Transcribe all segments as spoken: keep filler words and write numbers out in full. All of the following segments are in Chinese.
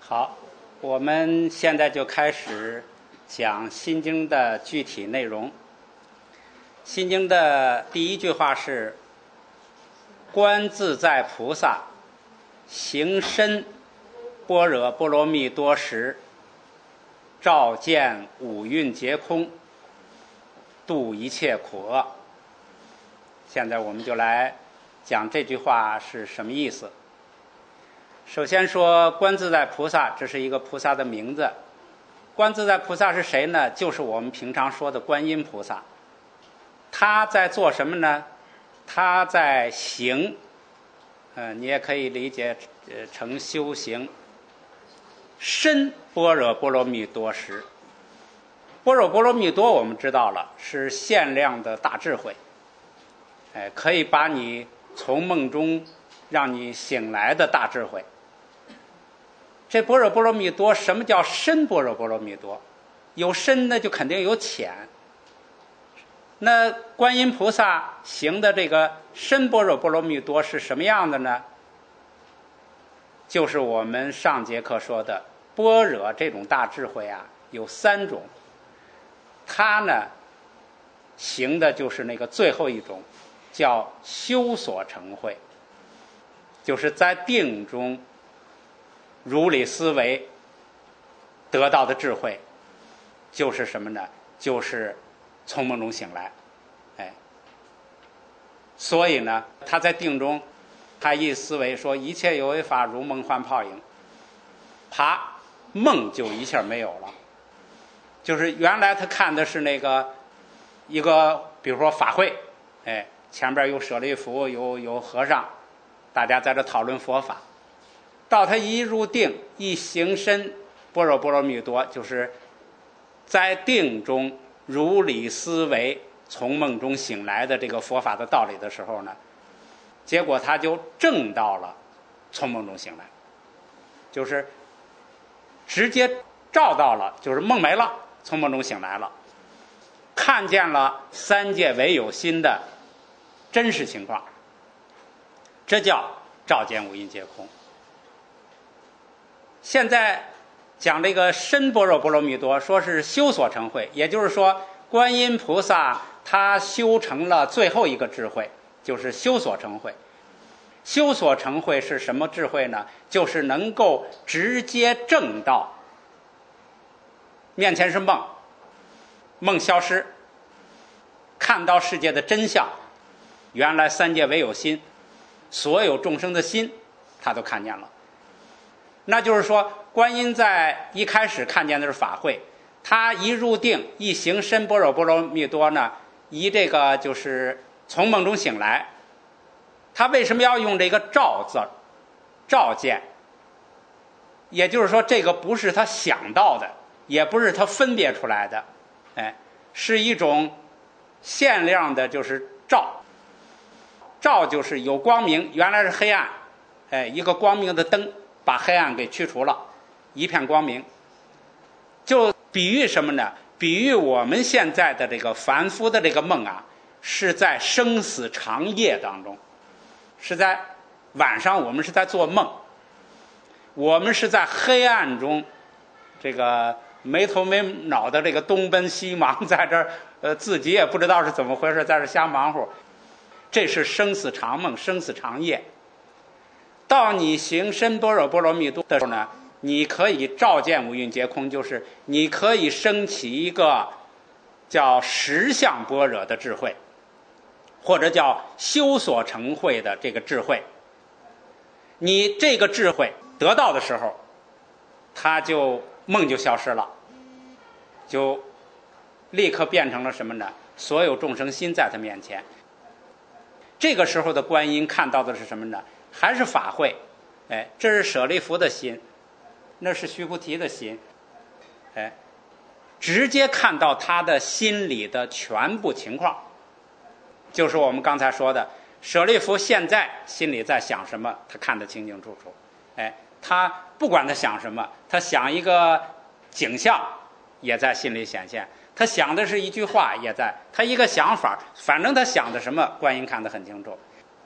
好，我们现在就开始讲《心经》的具体内容。《心经》的第一句话是：观自在菩萨行深般若波罗蜜多时，照见五蕴皆空，度一切苦厄。现在我们就来讲这句话是什么意思。首先说观自在菩萨，这是一个菩萨的名字。观自在菩萨是谁呢？就是我们平常说的观音菩萨。他在做什么呢？他在行，呃，你也可以理解呃成修行。深般若波罗蜜多时，般若波罗蜜多我们知道了是限量的大智慧，哎，可以把你从梦中让你醒来的大智慧。这般若波罗蜜多，什么叫深般若波罗蜜多？有深呢，就肯定有浅。那观音菩萨行的这个深般若波罗蜜多是什么样的呢？就是我们上节课说的般若这种大智慧啊，有三种。它呢行的就是那个最后一种，叫修所成慧，就是在定中如理思维得到的智慧，就是什么呢？就是从梦中醒来。哎，所以呢，他在定中，他一思维说一切有为法如梦幻泡影，啪，梦就一下没有了。就是原来他看的是那个一个，比如说法会，哎，前边有舍利弗，有有和尚，大家在这讨论佛法。到他一入定，一行深般若波罗蜜多，就是在定中如理思维，从梦中醒来的这个佛法的道理的时候呢，结果他就证到了从梦中醒来，就是直接照到了，就是梦没了，从梦中醒来了，看见了三界唯有心的真实情况，这叫照见五蕴皆空。现在讲这个深般若波罗蜜多，说是修所成慧，也就是说观音菩萨他修成了最后一个智慧，就是修所成慧。修所成慧是什么智慧呢？就是能够直接证到面前是梦，梦消失，看到世界的真相，原来三界唯有心，所有众生的心他都看见了。那就是说观音在一开始看见的是法会，他一入定，一行深般若波罗蜜多呢，一这个就是从梦中醒来。他为什么要用这个照字，照见？也就是说这个不是他想到的，也不是他分别出来的，哎，是一种限量的，就是照。照就是有光明，原来是黑暗，哎，一个光明的灯把黑暗给驱除了，一片光明。就比喻什么呢？比喻我们现在的这个凡夫的这个梦啊，是在生死长夜当中，是在晚上，我们是在做梦，我们是在黑暗中，这个没头没脑的这个东奔西忙，在这儿呃自己也不知道是怎么回事，在这瞎忙活。这是生死长梦，生死长夜。到你行深般若波罗蜜多的时候呢，你可以照见五蕴皆空，就是你可以升起一个叫实相般若的智慧，或者叫修所成慧的这个智慧。你这个智慧得到的时候，它就梦就消失了，就立刻变成了什么呢？所有众生心在他面前。这个时候的观音看到的是什么呢？还是法会，哎，这是舍利弗的心，那是须菩提的心，哎，直接看到他的心里的全部情况。就是我们刚才说的，舍利弗现在心里在想什么，他看得清清楚楚，哎，他不管他想什么，他想一个景象也在心里显现，他想的是一句话也在，他一个想法，反正他想的什么，观音看得很清楚。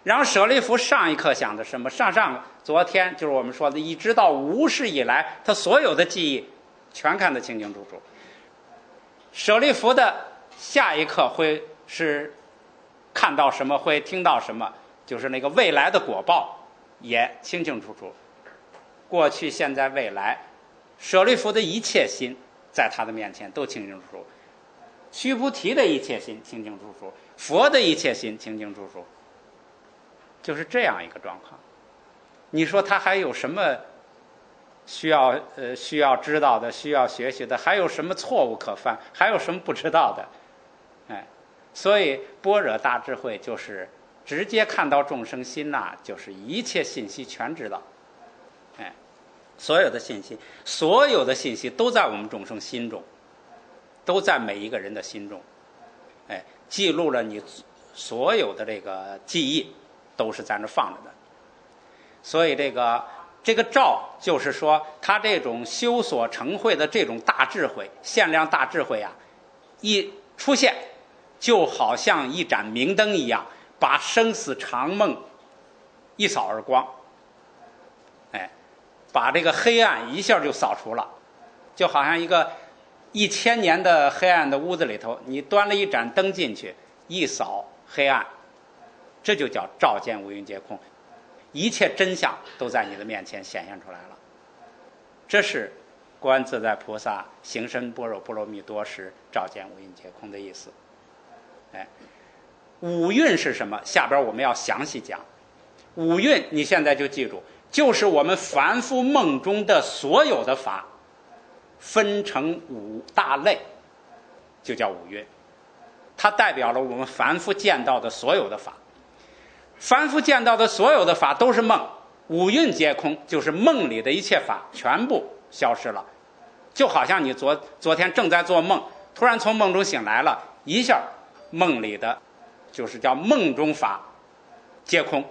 然后舍利弗上一刻想的什么？上上昨天就是我们说的，一直到无始以来，他所有的记忆全看得清清楚楚。舍利弗的下一刻会是看到什么，会听到什么，就是那个未来的果报也清清楚楚。过去、现在、未来，舍利弗的一切心在他的面前都清清楚楚。须菩提的一切心清清楚楚，佛的一切心清清楚楚，就是这样一个状况。你说他还有什么需要呃需要知道的，需要学习的，还有什么错误可犯，还有什么不知道的？哎，所以般若大智慧就是直接看到众生心呐、啊，就是一切信息全知道。哎，所有的信息，所有的信息都在我们众生心中，都在每一个人的心中。哎，记录了你所有的这个记忆，都是在那放着的。所以这个这个照，就是说他这种修所成慧的这种大智慧、限量大智慧啊，一出现，就好像一盏明灯一样，把生死常梦一扫而光。哎，把这个黑暗一下就扫除了，就好像一个一千年的黑暗的屋子里头，你端了一盏灯进去，一扫黑暗，这就叫照见五蕴皆空，一切真相都在你的面前显现出来了。这是观自在菩萨行深般若波罗蜜多时照见五蕴皆空的意思。哎，五蕴是什么？下边我们要详细讲。五蕴你现在就记住，就是我们凡夫梦中的所有的法，分成五大类，就叫五蕴。它代表了我们凡夫见到的所有的法。凡夫见到的所有的法都是梦，五蕴皆空，就是梦里的一切法全部消失了。就好像你昨昨天正在做梦，突然从梦中醒来了，一下梦里的就是叫梦中法皆空，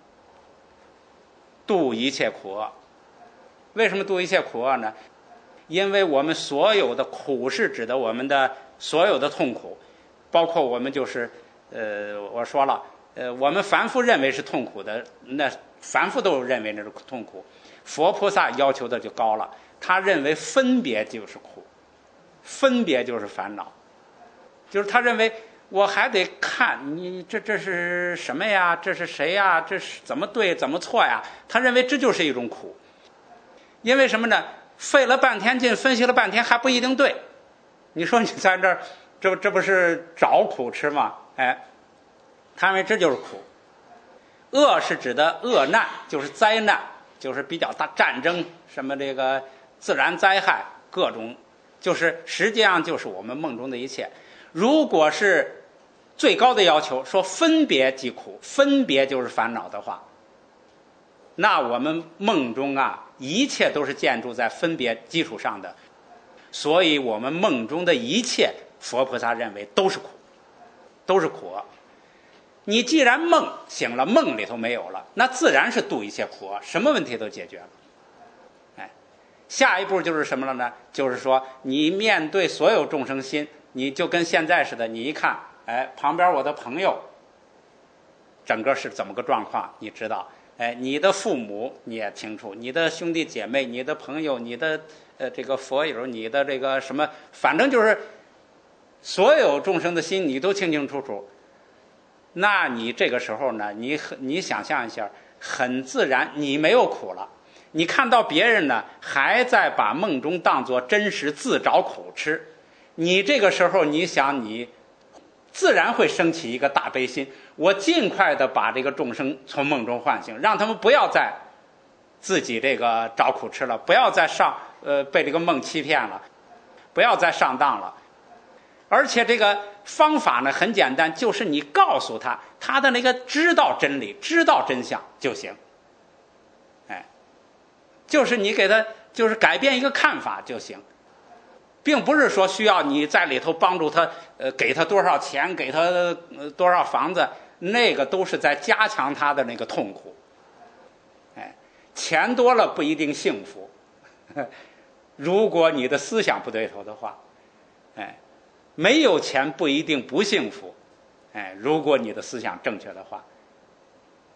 度一切苦厄。为什么度一切苦厄呢？因为我们所有的苦是指的我们的所有的痛苦，包括我们就是呃，我说了，呃，我们凡夫认为是痛苦的，那凡夫都认为那是痛苦。佛菩萨要求的就高了，他认为分别就是苦，分别就是烦恼，就是他认为我还得看你这这是什么呀？这是谁呀？这是怎么对怎么错呀？他认为这就是一种苦。因为什么呢？费了半天劲，分析了半天还不一定对。你说你在这儿，这这不是找苦吃吗？哎，他认为这就是苦。厄是指的厄难，就是灾难，就是比较大战争，什么这个自然灾害，各种，就是实际上就是我们梦中的一切。如果是最高的要求，说分别即苦，分别就是烦恼的话，那我们梦中啊，一切都是建筑在分别基础上的，所以我们梦中的一切，佛菩萨认为都是苦，都是苦。你既然梦醒了，梦里头没有了，那自然是度一切苦，什么问题都解决了。哎，下一步就是什么了呢？就是说你面对所有众生心，你就跟现在似的，你一看，哎，旁边我的朋友整个是怎么个状况，你知道。哎，你的父母你也清楚，你的兄弟姐妹，你的朋友，你的呃这个佛友，你的这个什么，反正就是所有众生的心你都清清楚楚。那你这个时候呢，你你想象一下，很自然你没有苦了。你看到别人呢还在把梦中当作真实，自找苦吃，你这个时候你想，你自然会升起一个大悲心，我尽快的把这个众生从梦中唤醒，让他们不要再自己这个找苦吃了，不要再上呃被这个梦欺骗了，不要再上当了。而且这个方法呢很简单，就是你告诉他他的那个知道真理，知道真相就行。哎，就是你给他就是改变一个看法就行，并不是说需要你在里头帮助他，呃，给他多少钱，给他、呃、多少房子，那个都是在加强他的那个痛苦。哎，钱多了不一定幸福，如果你的思想不对头的话，哎，没有钱不一定不幸福，哎，如果你的思想正确的话，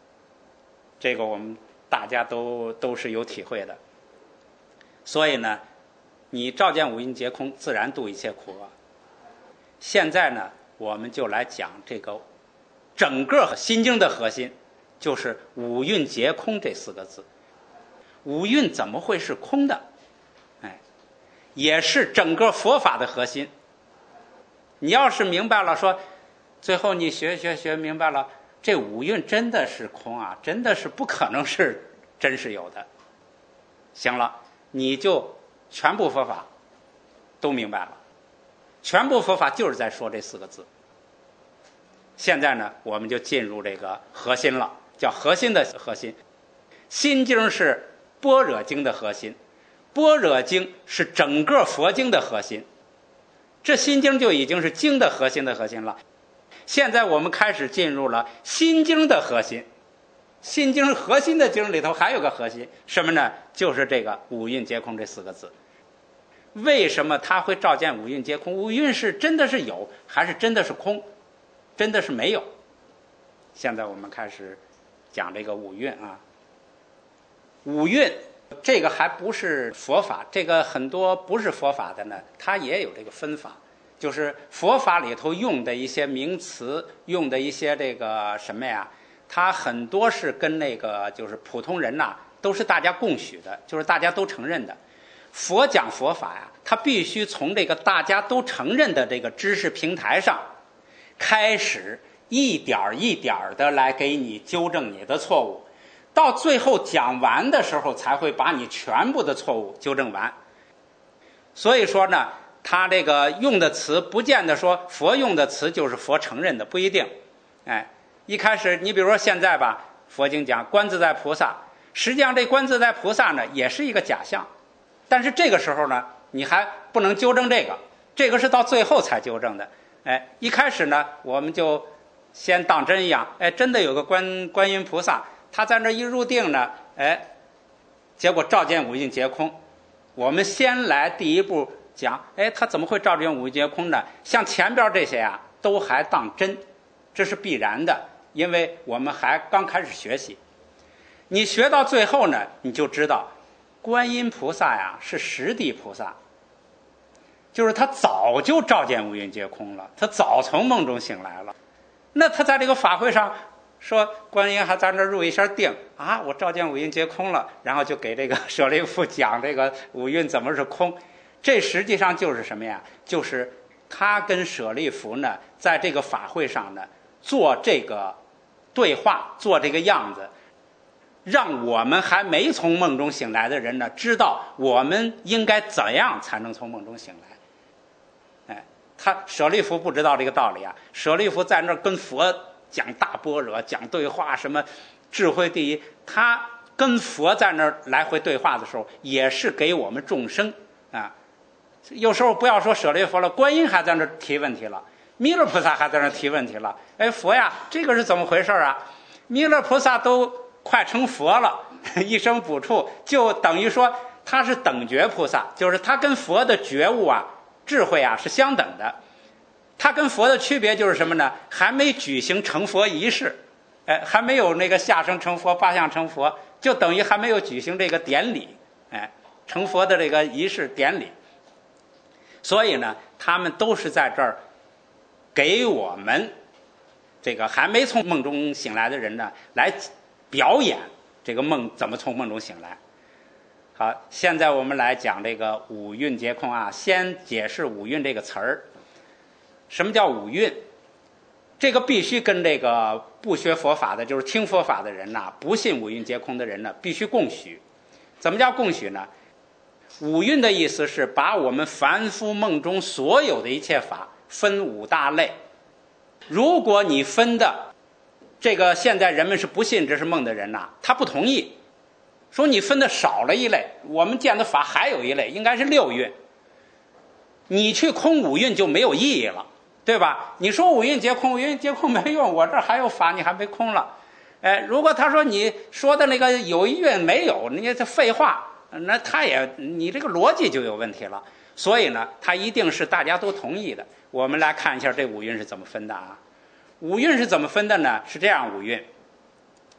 这个我们大家都都是有体会的。所以呢，你照见五蕴皆空，自然度一切苦厄。现在呢，我们就来讲这个整个心经的核心，就是五蕴皆空这四个字。五蕴怎么会是空的？哎，也是整个佛法的核心。你要是明白了，说最后你学学学明白了，这五蕴真的是空啊，真的是不可能是真是有的。行了，你就全部佛法都明白了。全部佛法就是在说这四个字。现在呢，我们就进入这个核心了，叫核心的核心。心经是般若经的核心，般若经是整个佛经的核心。这心经就已经是经的核心的核心了。现在我们开始进入了心经的核心。心经核心的经里头还有个核心，什么呢？就是这个五蕴皆空这四个字。为什么他会照见五蕴皆空？五蕴是真的是有，还是真的是空？真的是没有？现在我们开始讲这个五蕴啊。五蕴这个还不是佛法，这个很多不是佛法的呢，它也有这个分法，就是佛法里头用的一些名词，用的一些这个什么呀，它很多是跟那个就是普通人呐、啊，都是大家共许的，就是大家都承认的。佛讲佛法呀，它必须从这个大家都承认的这个知识平台上开始，一点一点的来给你纠正你的错误。到最后讲完的时候，才会把你全部的错误纠正完。所以说呢，他这个用的词不见得说佛用的词就是佛承认的，不一定。哎，一开始你比如说现在吧，佛经讲观自在菩萨，实际上这观自在菩萨呢也是一个假象，但是这个时候呢，你还不能纠正这个，这个是到最后才纠正的。哎，一开始呢，我们就先当真一样，哎，真的有个观观音菩萨。他在那一入定呢，哎，结果照见五蕴皆空。我们先来第一步讲，哎，他怎么会照见五蕴皆空呢？像前边这些啊，都还当真，这是必然的，因为我们还刚开始学习。你学到最后呢，你就知道，观音菩萨呀是实地菩萨，就是他早就照见五蕴皆空了，他早从梦中醒来了。那他在这个法会上。说观音还在那入一下定啊，我照见五蕴皆空了，然后就给这个舍利弗讲这个五蕴怎么是空。这实际上就是什么呀？就是他跟舍利弗呢，在这个法会上呢，做这个对话，做这个样子，让我们还没从梦中醒来的人呢，知道我们应该怎样才能从梦中醒来。哎，他舍利弗不知道这个道理啊，舍利弗在那跟佛讲大般若，讲对话，什么智慧第一，他跟佛在那儿来回对话的时候，也是给我们众生啊。有时候不要说舍利弗了，观音还在那儿提问题了，弥勒菩萨还在那儿提问题了。哎，佛呀，这个是怎么回事啊？弥勒菩萨都快成佛了，一生补处，就等于说他是等觉菩萨，就是他跟佛的觉悟啊、智慧啊是相等的。他跟佛的区别就是什么呢？还没举行成佛仪式，哎，还没有那个下生成佛、八相成佛，就等于还没有举行这个典礼，哎，成佛的这个仪式典礼。所以呢，他们都是在这儿给我们这个还没从梦中醒来的人呢，来表演这个梦怎么从梦中醒来。好，现在我们来讲这个五蕴皆空啊，先解释五蕴这个词儿。什么叫五蕴？这个必须跟这个不学佛法的，就是听佛法的人呐、啊，不信五蕴皆空的人呢，必须共许。怎么叫共许呢？五蕴的意思是把我们凡夫梦中所有的一切法分五大类。如果你分的这个现在人们是不信这是梦的人呐、啊，他不同意，说你分的少了一类，我们见的法还有一类，应该是六蕴。你去空五蕴就没有意义了。对吧？你说五蕴皆空，五蕴皆空没用，我这还有法，你还没空了。哎，如果他说你说的那个有一蕴没有，你这废话，那他也你这个逻辑就有问题了。所以呢，他一定是大家都同意的。我们来看一下这五蕴是怎么分的啊？五蕴是怎么分的呢？是这样，五蕴：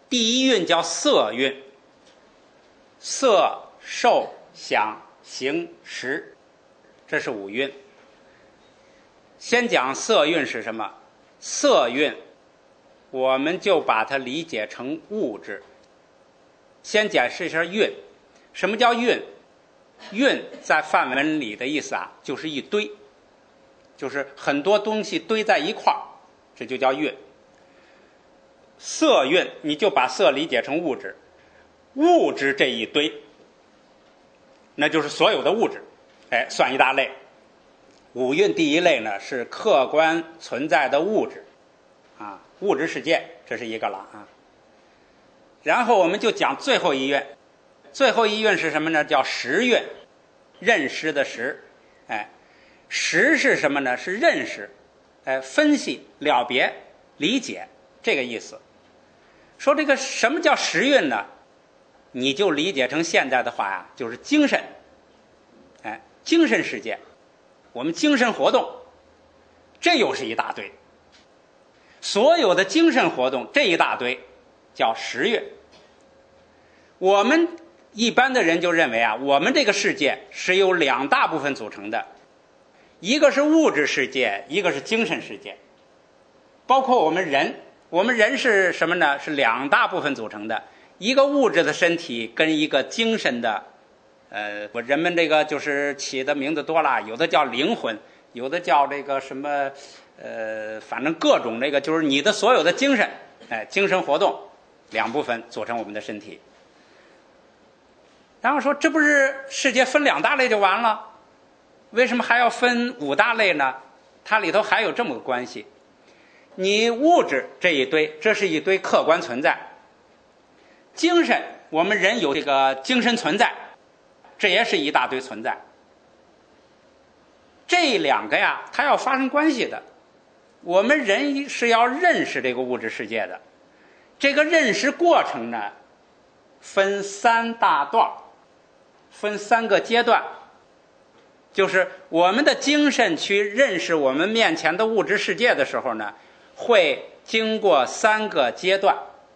第一韵叫色韵，色、受、想、行、识，这是五韵。先讲色韵是什么？色韵我们就把它理解成物质。先解释一下韵。什么叫韵？韵在范文里的意思啊，就是一堆，就是很多东西堆在一块儿，这就叫韵。色韵你就把色理解成物质，物质这一堆那就是所有的物质，哎，算一大类。五蕴第一类呢是客观存在的物质啊，物质世界，这是一个了啊。然后我们就讲最后一韵，最后一韵是什么呢？叫识韵，认识的识。哎，识是什么呢？是认识，哎，分析、了别、理解，这个意思。说这个什么叫识韵呢？你就理解成现在的话呀，就是精神，哎，精神世界，我们精神活动，这又是一大堆。所有的精神活动这一大堆叫识韵。我们一般的人就认为啊，我们这个世界是由两大部分组成的，一个是物质世界，一个是精神世界。包括我们人，我们人是什么呢？是两大部分组成的，一个物质的身体跟一个精神的，呃，人们这个就是起的名字多了，有的叫灵魂，有的叫这个什么，呃，反正各种这个就是你的所有的精神，哎，精神活动两部分组成我们的身体。然后说这不是世界分两大类就完了，为什么还要分五大类呢？它里头还有这么个关系。你物质这一堆，这是一堆客观存在。精神，我们人有这个精神存在，这也是一大堆存在。这两个呀，它要发生关系的。我们人是要认识这个物质世界的，这个认识过程呢，分三大段，分三个阶段。就是我们的精神去认识我们面前的物质世界的时候呢，会经过三个阶段，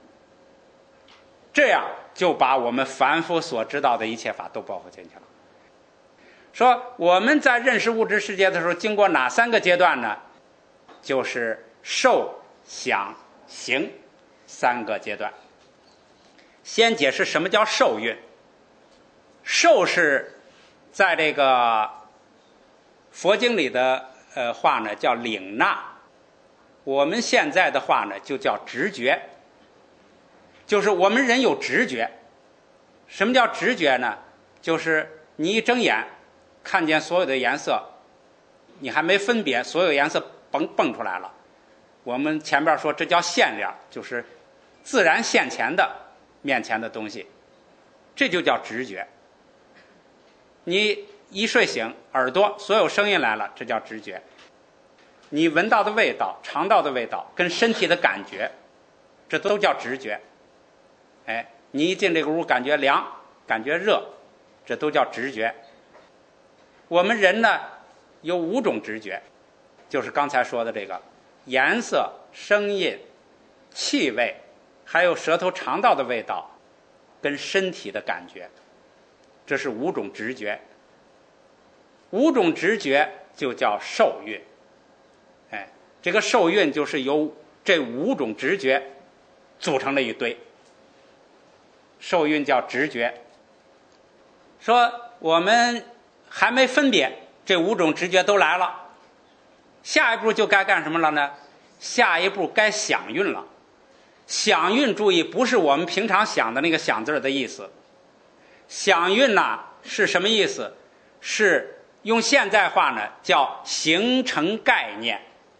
这样就把我们凡夫所知道的一切法都包括进去了。说我们在认识物质世界的时候经过哪三个阶段呢？就是受、想、行三个阶段。先解释什么叫受蕴。受是在这个佛经里的呃话呢叫领纳，我们现在的话呢就叫直觉，就是我们人有直觉。什么叫直觉呢？就是你一睁眼看见所有的颜色，你还没分别，所有颜色蹦蹦出来了。我们前边说这叫现量，就是自然现前的面前的东西，这就叫直觉。你一睡醒，耳朵所有声音来了，这叫直觉。你闻到的味道、尝到的味道跟身体的感觉，这都叫直觉。哎，你一进这个屋感觉凉，感觉热，这都叫直觉。我们人呢有五种直觉，就是刚才说的这个颜色、声音、气味，还有舌头尝到的味道跟身体的感觉，这是五种直觉。五种直觉就叫受蕴。哎，这个受蕴就是由这五种直觉组成了一堆，受蕴叫直觉。说我们还没分别，这五种直觉都来了，下一步就该干什么了呢？下一步该想蕴了。想蕴注意不是我们平常想的那个想字的意思，想蕴呐是什么意思？是用现代话呢叫形成概念。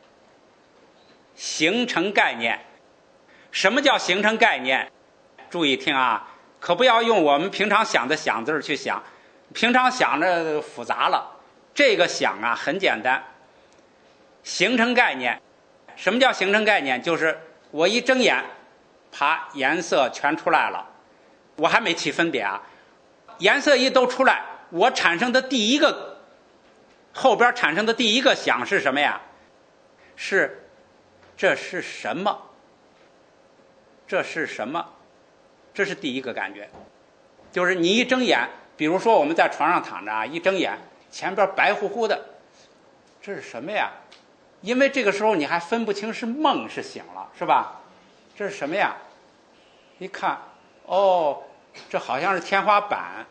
形成概念，什么叫形成概念？注意听啊，可不要用我们平常想的想字去想，平常想着复杂了。这个想啊很简单。形成概念，什么叫形成概念？就是我一睁眼，啪，颜色全出来了，我还没起分别啊，颜色一都出来，我产生的第一个后边产生的第一个想是什么呀？是这是什么？这是什么？ 这是第一个感觉。就是你一睁眼，比如说我们在床上躺着啊，一睁眼前边白乎乎的，这是什么呀？因为这个时候你还分不清是梦是醒了，是吧？这是什么呀？一看，哦，这好像是天花板。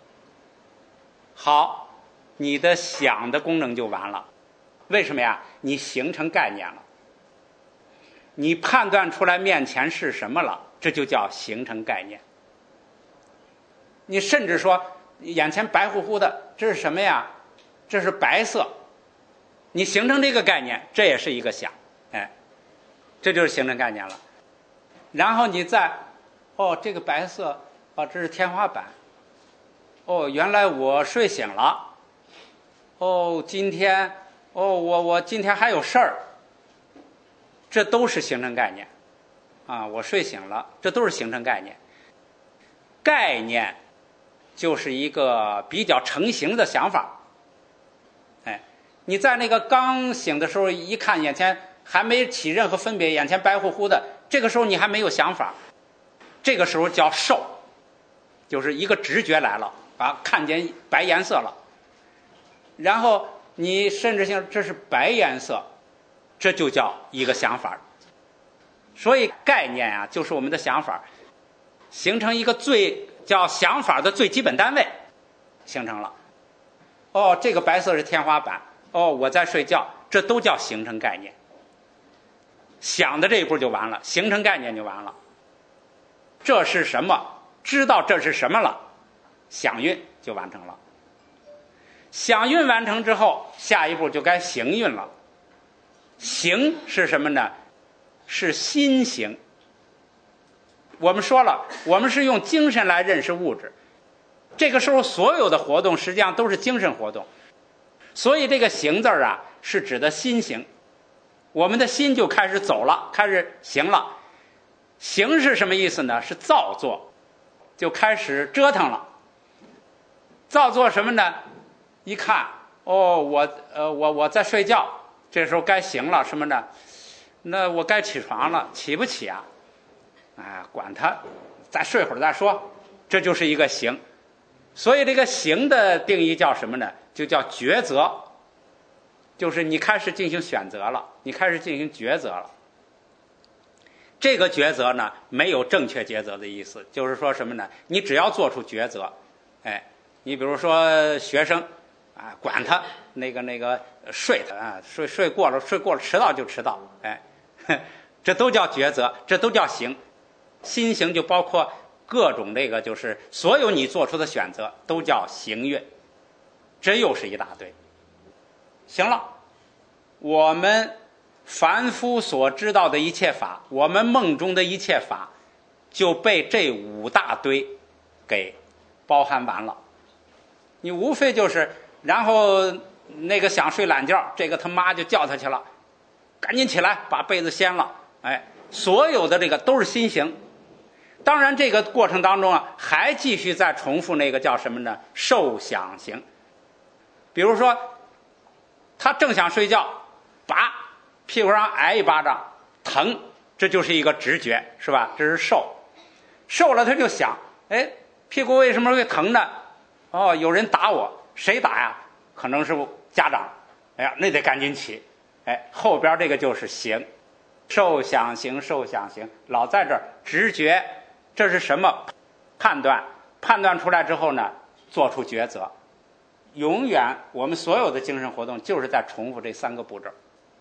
好，你的想的功能就完了。为什么呀？你形成概念了，你判断出来面前是什么了，这就叫形成概念。你甚至说眼前白乎乎的，这是什么呀？这是白色。你形成这个概念，这也是一个想，哎，这就是形成概念了。然后你再，哦，这个白色，哦，这是天花板。哦，原来我睡醒了。哦，今天，哦，我我今天还有事儿。这都是形成概念，啊，我睡醒了，这都是形成概念。概念就是一个比较成型的想法。哎，你在那个刚醒的时候，一看眼前还没起任何分别，眼前白乎乎的，这个时候你还没有想法，这个时候叫受，就是一个直觉来了，啊，看见白颜色了，然后你甚至性这是白颜色，这就叫一个想法。所以概念啊，就是我们的想法形成一个最叫想法的最基本单位，形成了。哦，这个白色是天花板，哦，我在睡觉，这都叫形成概念。想的这一步就完了，形成概念就完了。这是什么？知道这是什么了，想运就完成了。想运完成之后，下一步就该行运了。行是什么呢？是心行。我们说了，我们是用精神来认识物质，这个时候所有的活动实际上都是精神活动，所以这个行字啊是指的心行。我们的心就开始走了，开始行了。行是什么意思呢？是造作，就开始折腾了。造作什么呢？一看，哦，我呃我我在睡觉，这时候该醒了，什么呢？那我该起床了，起不起啊？哎，管他，再睡会儿再说，这就是一个行。所以这个行的定义叫什么呢？就叫抉择，就是你开始进行选择了，你开始进行抉择了。这个抉择呢，没有正确抉择的意思，就是说什么呢？你只要做出抉择，哎，你比如说学生啊，管他那个那个睡他啊，睡睡过了睡过了，迟到就迟到，哎，这都叫抉择，这都叫行。心行就包括各种这个，就是所有你做出的选择都叫行运。这又是一大堆。行了，我们凡夫所知道的一切法，我们梦中的一切法，就被这五大堆给包含完了。你无非就是，然后那个想睡懒觉，这个他妈就叫他去了，赶紧起来把被子掀了，哎，所有的这个都是心行。当然这个过程当中啊，还继续再重复那个叫什么呢？受想行。比如说他正想睡觉，拔屁股上挨一巴掌，疼，这就是一个直觉，是吧？这是受。受了他就想，哎，屁股为什么会疼呢？哦，有人打我，谁打呀？可能是家长。哎呀，那得赶紧起。哎，后边这个就是行，受想行，受想行，老在这儿直觉，这是什么？判断，判断出来之后呢，做出抉择。永远我们所有的精神活动就是在重复这三个步骤。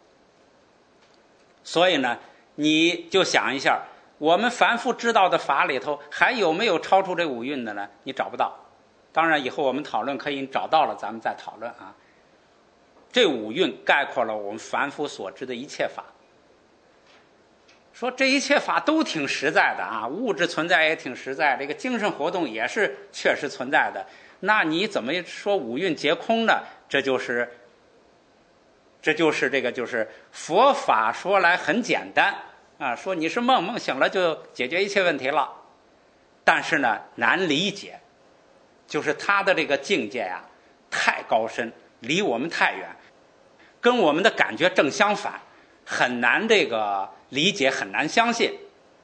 所以呢，你就想一下，我们凡夫知道的法里头还有没有超出这五蕴的呢？你找不到。当然以后我们讨论可以找到了咱们再讨论啊。这五蕴概括了我们凡夫所知的一切法。说这一切法都挺实在的啊，物质存在也挺实在，这个精神活动也是确实存在的。那你怎么说五蕴皆空呢？这就是这就是这个就是佛法说来很简单啊，说你是梦，梦醒了就解决一切问题了。但是呢，难理解，就是他的这个境界啊太高深，离我们太远，跟我们的感觉正相反，很难这个理解，很难相信。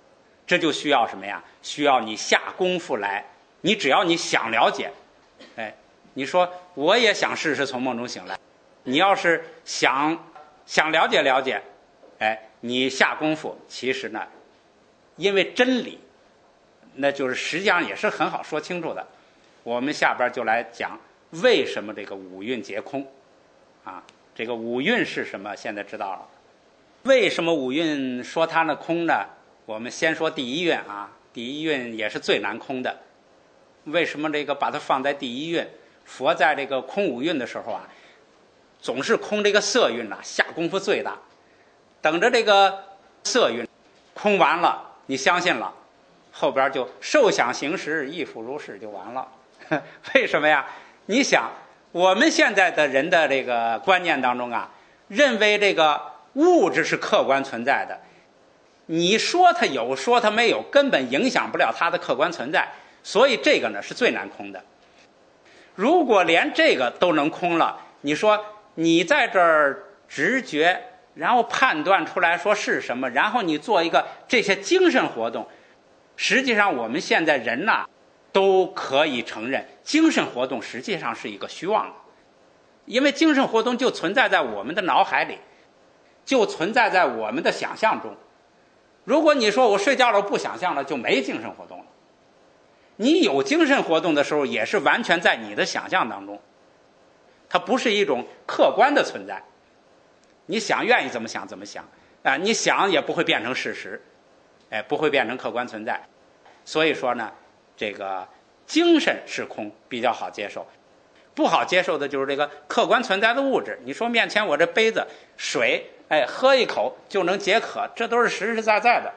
这就需要什么呀？需要你下功夫来。你只要你想了解，哎，你说我也想试试从梦中醒来，你要是想想了解了解，哎，你下功夫，其实呢，因为真理，那就是实际上也是很好说清楚的。我们下边就来讲为什么这个五蕴皆空啊？这个五蕴是什么？现在知道了。为什么五蕴说它呢空呢？我们先说第一蕴啊，第一蕴也是最难空的。为什么这个把它放在第一蕴？佛在这个空五蕴的时候啊，总是空这个色蕴呐、啊，下功夫最大。等着这个色蕴空完了，你相信了，后边就受想行识，亦复如是就完了。为什么呀？你想，我们现在的人的这个观念当中啊，认为这个物质是客观存在的，你说它有，说它没有，根本影响不了它的客观存在。所以这个呢是最难空的。如果连这个都能空了，你说你在这儿直觉，然后判断出来说是什么，然后你做一个这些精神活动，实际上我们现在人呐、啊、都可以承认，精神活动实际上是一个虚妄的，因为精神活动就存在在我们的脑海里，就存在在我们的想象中。如果你说我睡觉了不想象了，就没精神活动了。你有精神活动的时候，也是完全在你的想象当中，它不是一种客观的存在。你想愿意怎么想怎么想啊，你想也不会变成事实，哎，不会变成客观存在。所以说呢，这个精神是空比较好接受，不好接受的就是这个客观存在的物质。你说面前我这杯子水，哎，喝一口就能解渴，这都是实实在在的。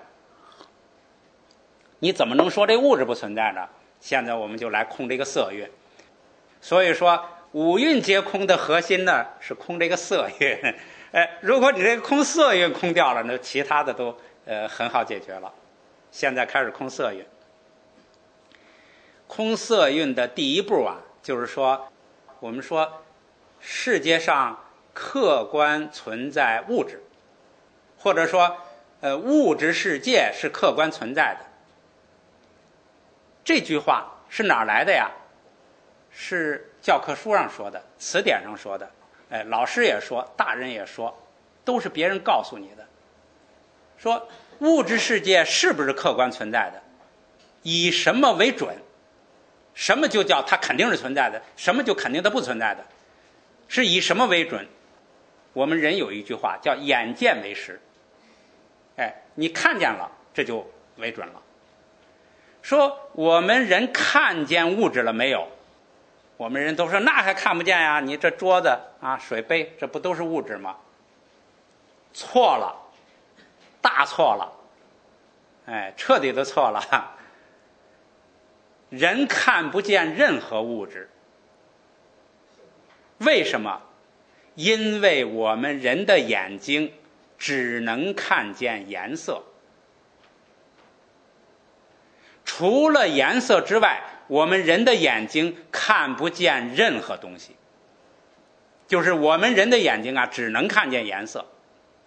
你怎么能说这物质不存在呢？现在我们就来空这个色蕴。所以说五蕴皆空的核心呢是空这个色蕴。哎，如果你这个空色蕴空掉了，那其他的都呃很好解决了。现在开始空色蕴。空色蕴的第一步啊，就是说我们说世界上客观存在物质，或者说呃物质世界是客观存在的。这句话是哪儿来的呀？是教科书上说的，词典上说的，哎，老师也说，大人也说，都是别人告诉你的。说物质世界是不是客观存在的？以什么为准？什么就叫它肯定是存在的？什么就肯定它不存在的？是以什么为准？我们人有一句话叫眼见为实。哎，你看见了，这就为准了。说我们人看见物质了没有？我们人都说那还看不见呀，你这桌子啊水杯这不都是物质吗？错了，大错了，哎，彻底的错了。人看不见任何物质。为什么？因为我们人的眼睛只能看见颜色，除了颜色之外，我们人的眼睛看不见任何东西。就是我们人的眼睛啊，只能看见颜色，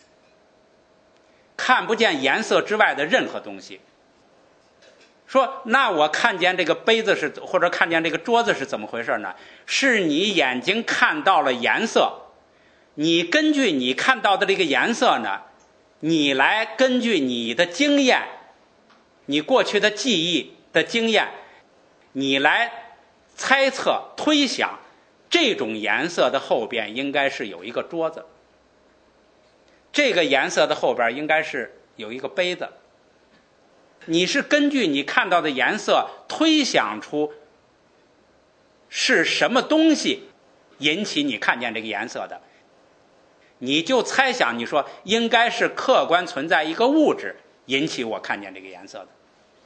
看不见颜色之外的任何东西。说那我看见这个杯子是，或者看见这个桌子是怎么回事呢？是你眼睛看到了颜色，你根据你看到的这个颜色呢，你来根据你的经验，你过去的记忆的经验，你来猜测推想，这种颜色的后边应该是有一个桌子，这个颜色的后边应该是有一个杯子。你是根据你看到的颜色推想出是什么东西引起你看见这个颜色的，你就猜想，你说应该是客观存在一个物质引起我看见这个颜色的。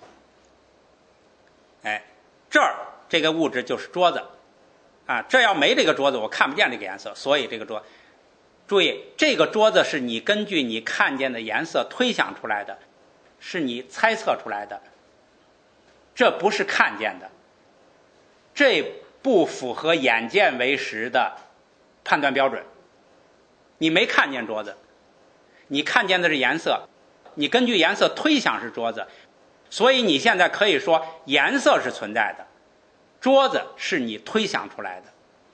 哎，这儿这个物质就是桌子啊，这要没这个桌子我看不见这个颜色，所以这个桌，注意这个桌子是你根据你看见的颜色推想出来的，是你猜测出来的，这不是看见的，这不符合眼见为实的判断标准。你没看见桌子，你看见的是颜色，你根据颜色推想是桌子， 所以你现在可以说颜色是存在的，桌子是你推想出来的。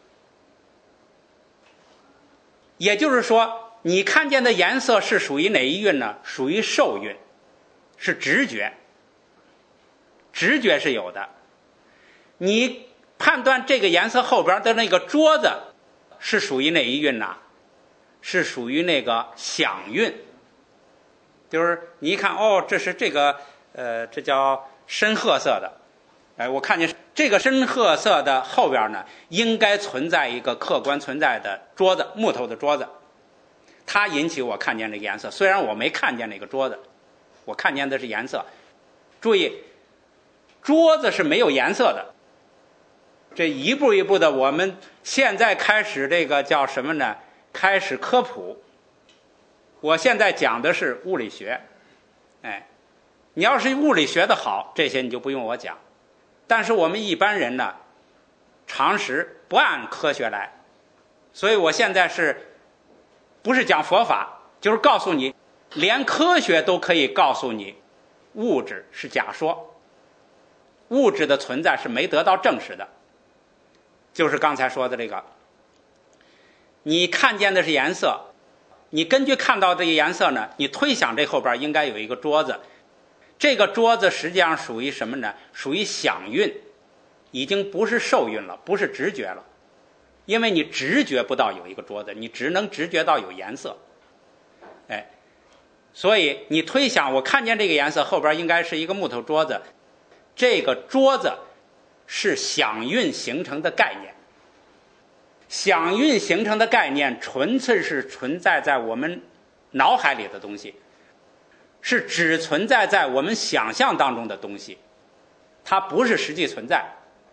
也就是说，你看见的颜色是属于哪一韵呢？属于受韵，是直觉。直觉是有的。你判断这个颜色后边的那个桌子是属于哪一韵呢？是属于那个想韵。就是你一看，哦，这是这个呃，这叫深褐色的。哎，我看见这个深褐色的后边呢，应该存在一个客观存在的桌子，木头的桌子，它引起我看见这个颜色。虽然我没看见那个桌子，我看见的是颜色。注意，桌子是没有颜色的。这一步一步的，我们现在开始这个叫什么呢？开始科普。我现在讲的是物理学，哎，你要是物理学的好，这些你就不用我讲。但是我们一般人呢，常识不按科学来，所以我现在是不是讲佛法，就是告诉你，连科学都可以告诉你，物质是假说，物质的存在是没得到证实的。就是刚才说的这个，你看见的是颜色，你根据看到这个颜色呢，你推想这后边应该有一个桌子。这个桌子实际上属于什么呢？属于想韵，已经不是受韵了，不是直觉了。因为你直觉不到有一个桌子，你只能直觉到有颜色。哎，所以你推想，我看见这个颜色后边应该是一个木头桌子，这个桌子是想韵形成的概念。想韵形成的概念纯粹是存在在我们脑海里的东西，是只存在在我们想象当中的东西，它不是实际存在。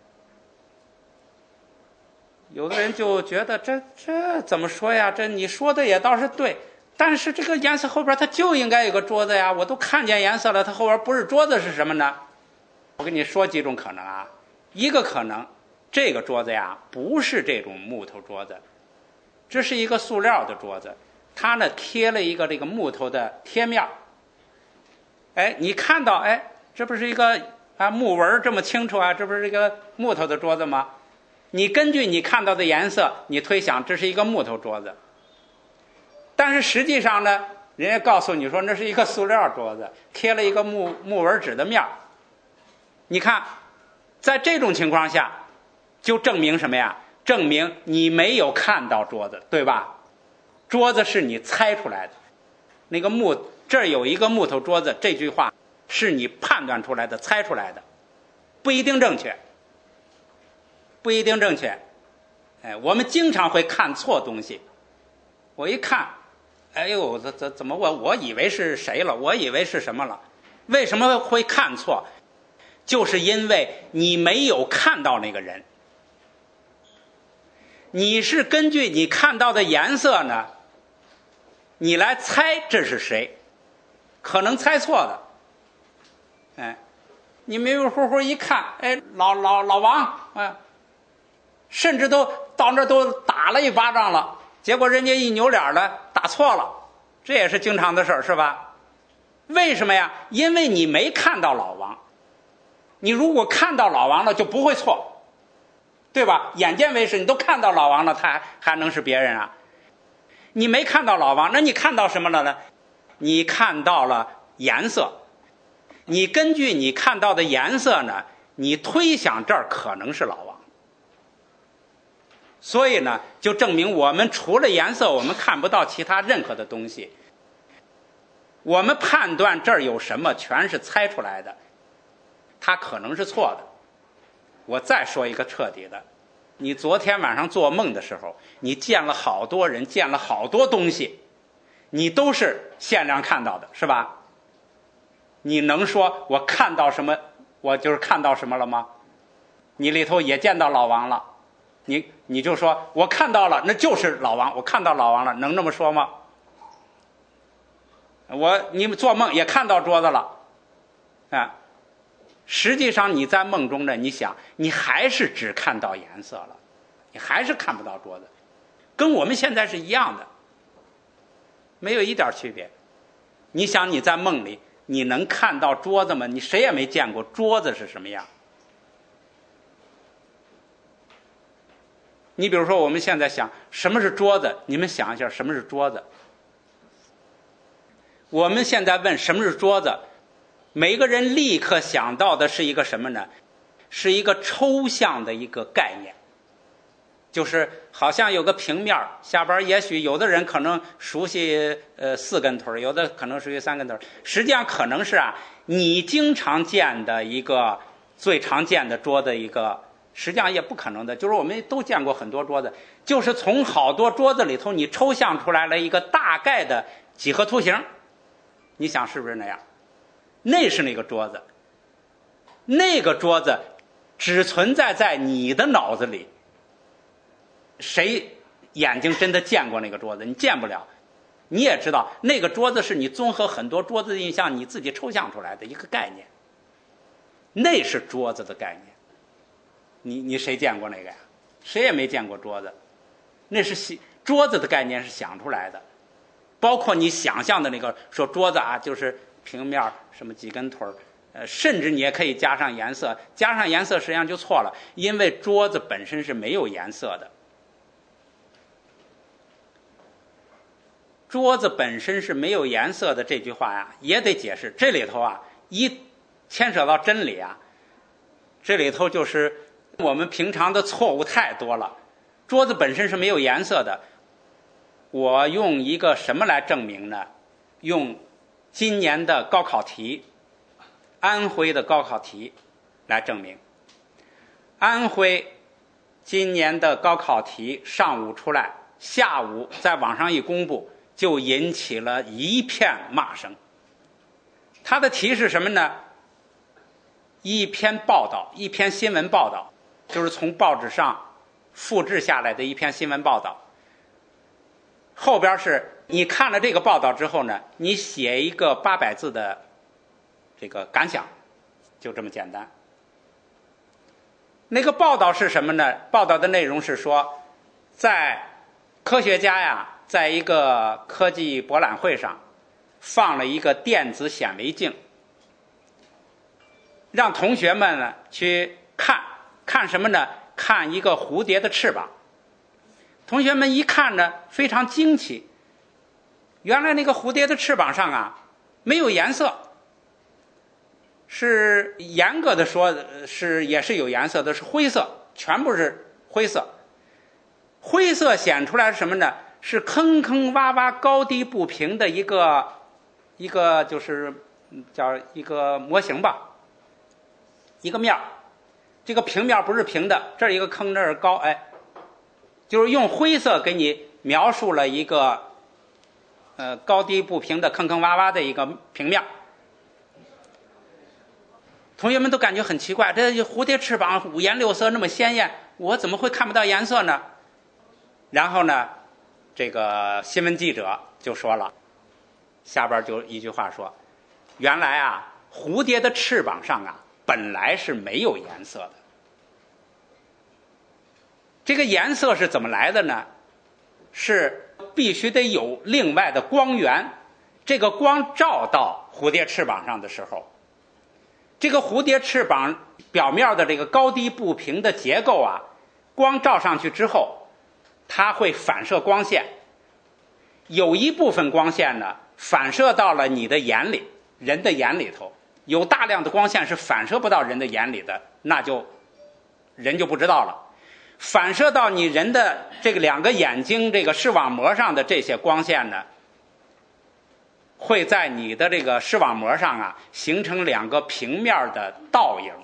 有的人就觉得这这怎么说呀？这你说的也倒是对，但是这个颜色后边它就应该有个桌子呀，我都看见颜色了，它后边不是桌子是什么呢？我跟你说几种可能啊。一个可能，这个桌子呀不是这种木头桌子，这是一个塑料的桌子，它呢贴了一个这个木头的贴面。哎，你看到，哎，这不是一个啊木纹这么清楚啊，这不是一个木头的桌子吗？你根据你看到的颜色，你推想这是一个木头桌子。但是实际上呢，人家告诉你说那是一个塑料桌子，贴了一个木木纹纸的面。你看，在这种情况下，就证明什么呀？证明你没有看到桌子，对吧？桌子是你猜出来的。那个木这儿有一个木头桌子，这句话是你判断出来的，猜出来的，不一定正确，不一定正确。哎，我们经常会看错东西。我一看，哎呦，怎怎怎么我我以为是谁了？我以为是什么了？为什么会看错？就是因为你没有看到那个人，你是根据你看到的颜色呢，你来猜这是谁，可能猜错的。哎，你迷迷糊糊一看，哎，老老老王，哎，甚至都到那都打了一巴掌了，结果人家一扭脸了，打错了，这也是经常的事儿，是吧？为什么呀？因为你没看到老王。你如果看到老王了，就不会错，对吧？眼见为实，你都看到老王了，他还还能是别人啊？你没看到老王，那你看到什么了呢？你看到了颜色。你根据你看到的颜色呢，你推想这儿可能是老王。所以呢，就证明我们除了颜色，我们看不到其他任何的东西。我们判断这儿有什么，全是猜出来的。它可能是错的。我再说一个彻底的，你昨天晚上做梦的时候，你见了好多人，见了好多东西，你都是限量看到的，是吧？你能说我看到什么，我就是看到什么了吗？你里头也见到老王了，你你就说我看到了，那就是老王，我看到老王了，能这么说吗？我你做梦也看到桌子了，啊。实际上你在梦中呢，你想你还是只看到颜色了，你还是看不到桌子，跟我们现在是一样的，没有一点区别。你想你在梦里你能看到桌子吗？你谁也没见过桌子是什么样。你比如说我们现在想什么是桌子，你们想一下什么是桌子。我们现在问什么是桌子，每个人立刻想到的是一个什么呢？是一个抽象的一个概念，就是好像有个平面，下边也许有的人可能熟悉呃四根腿，有的可能熟悉三根腿，实际上可能是啊你经常见的一个最常见的桌子一个，实际上也不可能的，就是我们都见过很多桌子，就是从好多桌子里头你抽象出来了一个大概的几何图形，你想是不是那样？那是那个桌子，那个桌子只存在在你的脑子里。谁眼睛真的见过那个桌子？你见不了。你也知道那个桌子是你综合很多桌子的印象你自己抽象出来的一个概念，那是桌子的概念。你你谁见过那个呀？谁也没见过桌子。那是桌子的概念是想出来的，包括你想象的那个说桌子啊就是平面什么几根腿呃，甚至你也可以加上颜色，加上颜色实际上就错了，因为桌子本身是没有颜色的。桌子本身是没有颜色的这句话呀，也得解释。这里头啊，一牵扯到真理啊，这里头就是我们平常的错误太多了。桌子本身是没有颜色的，我用一个什么来证明呢？用今年的高考题，安徽的高考题来证明。安徽今年的高考题上午出来，下午在网上一公布，就引起了一片骂声。它的题是什么呢？一篇报道，一篇新闻报道，就是从报纸上复制下来的一篇新闻报道。后边是你看了这个报道之后呢，你写一个八百字的这个感想，就这么简单。那个报道是什么呢？报道的内容是说，在科学家呀，在一个科技博览会上放了一个电子显微镜，让同学们呢去看看什么呢？看一个蝴蝶的翅膀。同学们一看呢，非常惊奇，原来那个蝴蝶的翅膀上啊没有颜色，是严格的说是也是有颜色的，是灰色，全部是灰色。灰色显出来是什么呢？是坑坑洼洼高低不平的一个一个就是叫一个模型吧，一个面。这个平面不是平的，这儿一个坑，这儿高，哎，就是用灰色给你描述了一个呃高低不平的坑坑洼洼的一个平面。同学们都感觉很奇怪，这蝴蝶翅膀五颜六色那么鲜艳，我怎么会看不到颜色呢？然后呢，这个新闻记者就说了，下边就一句话说，原来啊蝴蝶的翅膀上啊本来是没有颜色的。这个颜色是怎么来的呢？是必须得有另外的光源，这个光照到蝴蝶翅膀上的时候，这个蝴蝶翅膀表面的这个高低不平的结构啊，光照上去之后，它会反射光线，有一部分光线呢反射到了你的眼里，人的眼里头，有大量的光线是反射不到人的眼里的，那就人就不知道了。反射到你人的这个两个眼睛这个视网膜上的这些光线呢，会在你的这个视网膜上啊形成两个平面的倒影。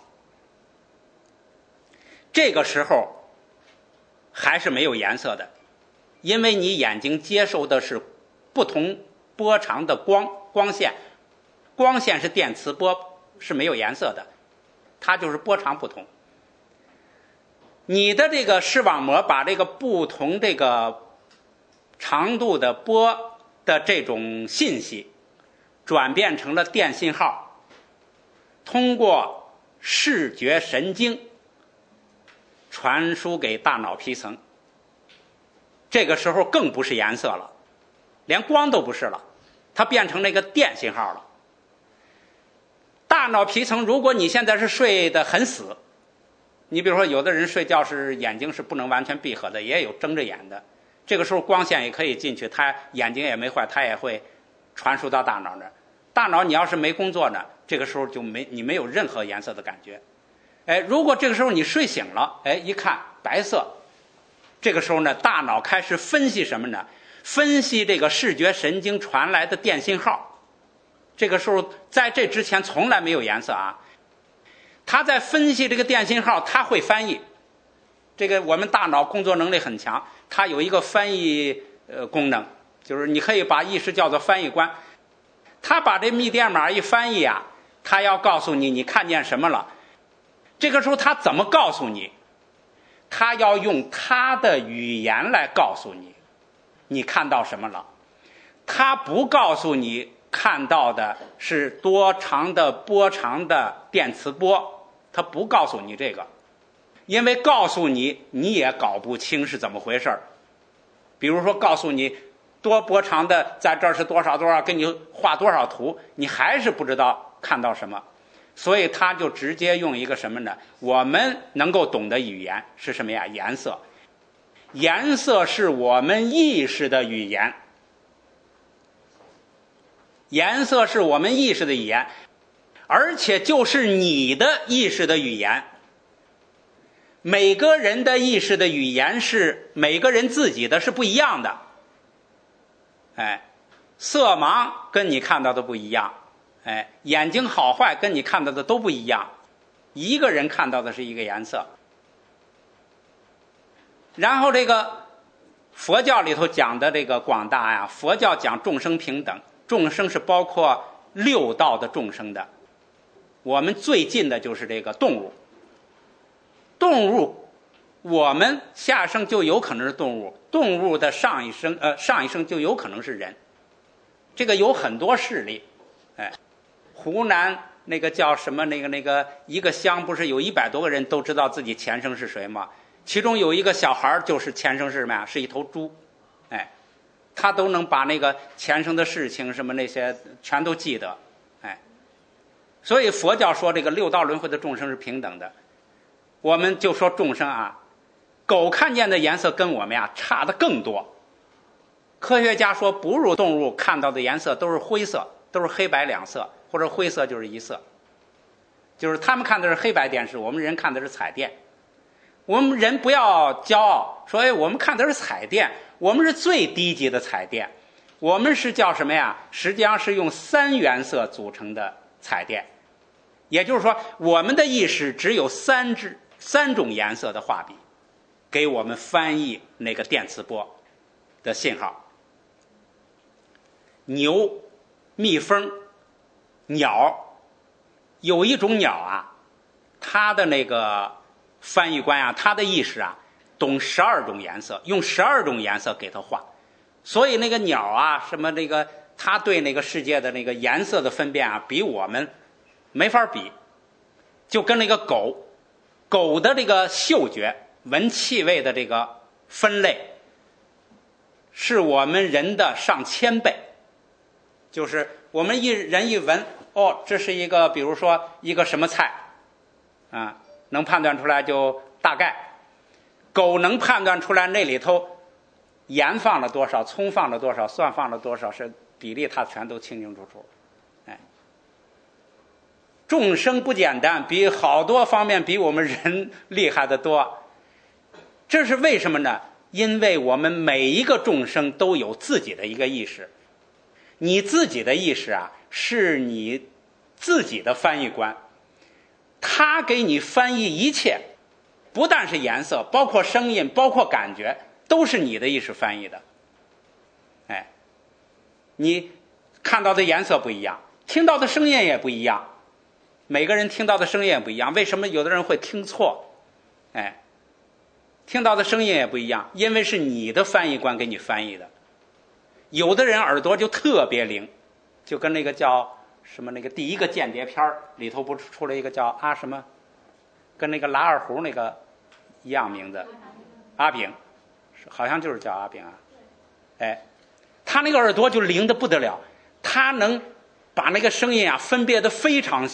这个时候还是没有颜色的，因为你眼睛接受的是不同波长的光光线，光线是电磁波，是没有颜色的，它就是波长不同。你的这个视网膜把这个不同这个长度的波的这种信息转变成了电信号，通过视觉神经传输给大脑皮层。这个时候更不是颜色了，连光都不是了，它变成那个电信号了。 大脑皮层，如果你现在是睡得很死，你比如说有的人睡觉是眼睛是不能完全闭合的，也有睁着眼的，这个时候光线也可以进去，他眼睛也没坏，他也会传输到大脑那儿。大脑你要是没工作呢，这个时候就没你没有任何颜色的感觉。哎，如果这个时候你睡醒了，哎，一看白色，这个时候呢，大脑开始分析什么呢？分析这个视觉神经传来的电信号。这个时候在这之前从来没有颜色啊，他在分析这个电信号，他会翻译。这个我们大脑工作能力很强，它有一个翻译呃功能，就是你可以把意识叫做翻译官。他把这密电码一翻译啊，他要告诉你你看见什么了。这个时候他怎么告诉你？他要用他的语言来告诉你你看到什么了。他不告诉你看到的是多长的波长的电磁波，他不告诉你这个，因为告诉你你也搞不清是怎么回事。比如说告诉你多波长的在这儿是多少多少，给你画多少图，你还是不知道看到什么。所以他就直接用一个什么呢？我们能够懂的语言是什么呀？颜色。颜色是我们意识的语言，颜色是我们意识的语言，而且就是你的意识的语言。每个人的意识的语言是每个人自己的是不一样的。哎，色盲跟你看到的不一样，哎，眼睛好坏跟你看到的都不一样，一个人看到的是一个颜色。然后这个佛教里头讲的这个广大呀，佛教讲众生平等，众生是包括六道的众生的。我们最近的就是这个动物，动物我们下生就有可能是动物，动物的上一生呃上一生就有可能是人。这个有很多事例，哎，湖南那个叫什么那个那个一个乡不是有一百多个人都知道自己前生是谁吗？其中有一个小孩就是前生是什么呀？是一头猪，哎，他都能把那个前生的事情什么那些全都记得，哎，所以佛教说这个六道轮回的众生是平等的。我们就说众生啊，狗看见的颜色跟我们呀差的更多。科学家说哺乳动物看到的颜色都是灰色，都是黑白两色，或者灰色就是一色，就是他们看的是黑白电视，我们人看的是彩电。我们人不要骄傲说哎，我们看的是彩电，我们是最低级的彩电，我们是叫什么呀？实际上是用三原色组成的彩电。也就是说我们的意识只有三支三种颜色的画笔给我们翻译那个电磁波的信号。牛、蜜蜂、鸟，有一种鸟啊，它的那个翻译官啊，它的意识啊懂十二种颜色，用十二种颜色给它画。所以那个鸟啊什么那个它对那个世界的那个颜色的分辨啊比我们没法比。就跟那个狗狗的这个嗅觉闻气味的这个分类是我们人的上千倍。就是我们一人一闻，哦，这是一个比如说一个什么菜啊，能判断出来就大概。狗能判断出来那里头盐放了多少，葱放了多少，蒜放了多少，是比例它全都清清楚楚。哎，众生不简单，比好多方面比我们人厉害得多。这是为什么呢？因为我们每一个众生都有自己的一个意识。你自己的意识啊，是你自己的翻译官，他给你翻译一切，不但是颜色，包括声音，包括感觉，都是你的意识翻译的。哎，你看到的颜色不一样，听到的声音也不一样，每个人听到的声音也不一样。为什么有的人会听错？哎，听到的声音也不一样，因为是你的翻译官给你翻译的。有的人耳朵就特别灵，就跟那个叫什么那个第一个间谍片里头不出了一个叫阿什么，跟那个拉二胡那个一样名字，阿炳，好像就是叫阿炳啊。哎，他那个耳朵就灵得不得了，他能把那个声音啊分辨得非常细，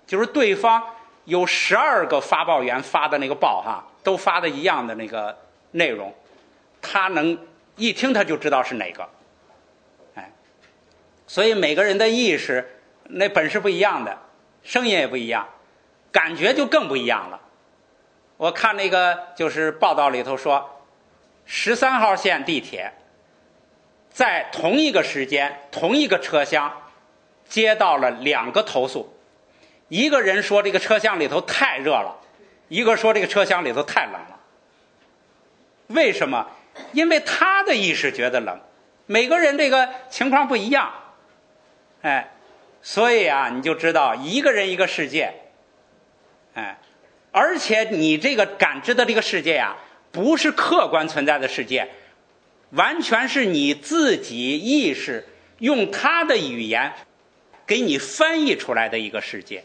就是对方有十二个发报员发的那个报哈，都发的一样的那个内容，他能一听他就知道是哪个。哎，所以每个人的意识那本事不一样的，声音也不一样，感觉就更不一样了。我看那个就是报道里头说，十三号线地铁在同一个时间同一个车厢接到了两个投诉，一个人说这个车厢里头太热了，一个说这个车厢里头太冷了。为什么？因为他的意识觉得冷，每个人这个情况不一样。哎，所以啊，你就知道一个人一个世界。哎，而且你这个感知的这个世界啊，不是客观存在的世界，完全是你自己意识用他的语言给你翻译出来的一个世界。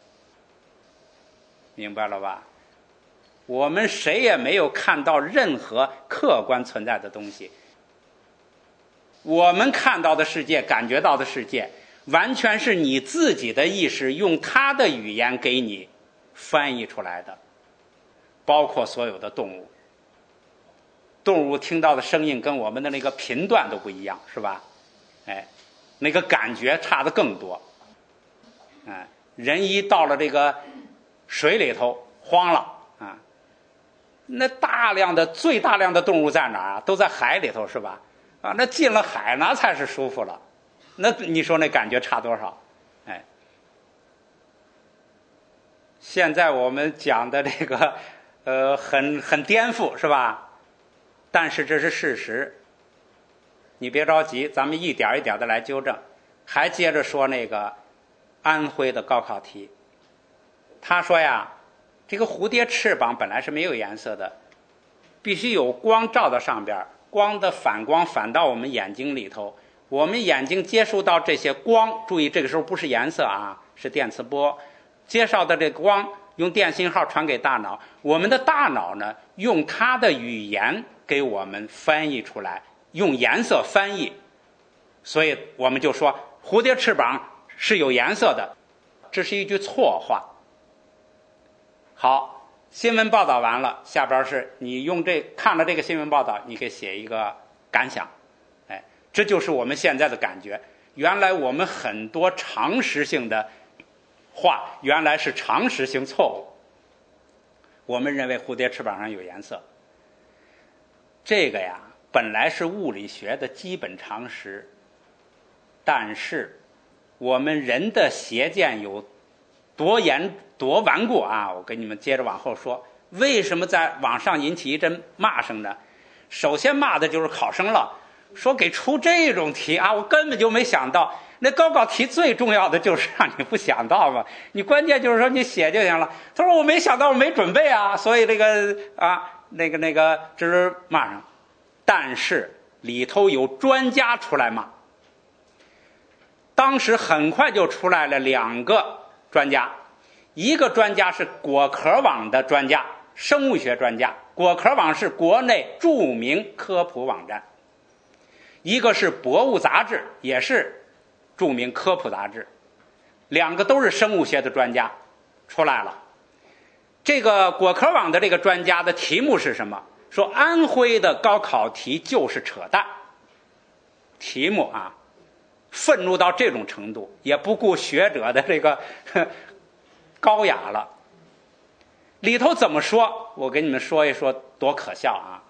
明白了吧？我们谁也没有看到任何客观存在的东西，我们看到的世界，感觉到的世界，完全是你自己的意识用他的语言给你翻译出来的。包括所有的动物，动物听到的声音跟我们的那个频段都不一样，是吧？哎，那个感觉差的更多。哎，人一到了这个水里头慌了啊！那大量的最大量的动物在哪儿啊？都在海里头，是吧？啊，那进了海那才是舒服了。那你说那感觉差多少？哎，现在我们讲的这个呃很很颠覆，是吧？但是这是事实。你别着急，咱们一点一点的来纠正。还接着说那个安徽的高考题，他说呀，这个蝴蝶翅膀本来是没有颜色的，必须有光照到上边，光的反光反到我们眼睛里头，我们眼睛接触到这些光，注意这个时候不是颜色啊，是电磁波，接受的这个光用电信号传给大脑，我们的大脑呢用它的语言给我们翻译出来，用颜色翻译。所以我们就说蝴蝶翅膀是有颜色的，这是一句错话。好，新闻报道完了，下边是你用这看了这个新闻报道，你给写一个感想。哎，这就是我们现在的感觉。原来我们很多常识性的话，原来是常识性错误。我们认为蝴蝶翅膀上有颜色，这个呀，本来是物理学的基本常识，但是我们人的邪见有多严多顽固啊！我跟你们接着往后说，为什么在网上引起一阵骂声呢？首先骂的就是考生了，说给出这种题啊，我根本就没想到。那高考题最重要的就是让你不想到嘛，你关键就是说你写就行了。他说我没想到，我没准备啊，所以这个啊那个那个这是骂上。但是里头有专家出来骂，当时很快就出来了两个专家，一个专家是果壳网的专家，生物学专家，果壳网是国内著名科普网站，一个是博物杂志，也是著名科普杂志，两个都是生物学的专家出来了。这个果壳网的这个专家的题目是什么？说安徽的高考题就是扯淡。题目啊，愤怒到这种程度，也不顾学者的这个高雅了。里头怎么说？我给你们说一说，多可笑啊！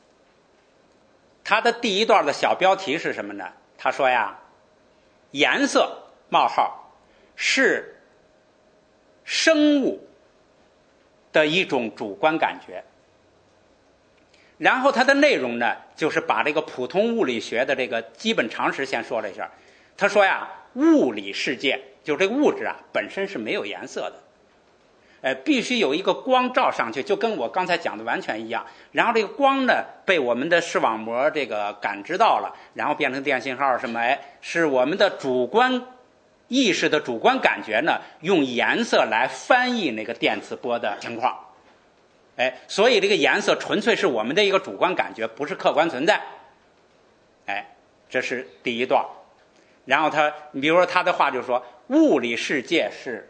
他的第一段的小标题是什么呢？他说呀，颜色冒号是生物的一种主观感觉。然后它的内容呢，就是把这个普通物理学的这个基本常识先说了一下。他说呀，物理世界就这个物质啊本身是没有颜色的，呃，必须有一个光照上去，就跟我刚才讲的完全一样。然后这个光呢被我们的视网膜这个感知到了，然后变成电信号什么，哎，是我们的主观意识的主观感觉呢，用颜色来翻译那个电磁波的情况。哎，所以这个颜色纯粹是我们的一个主观感觉，不是客观存在。哎，这是第一段。然后他，你比如说他的话就说，物理世界是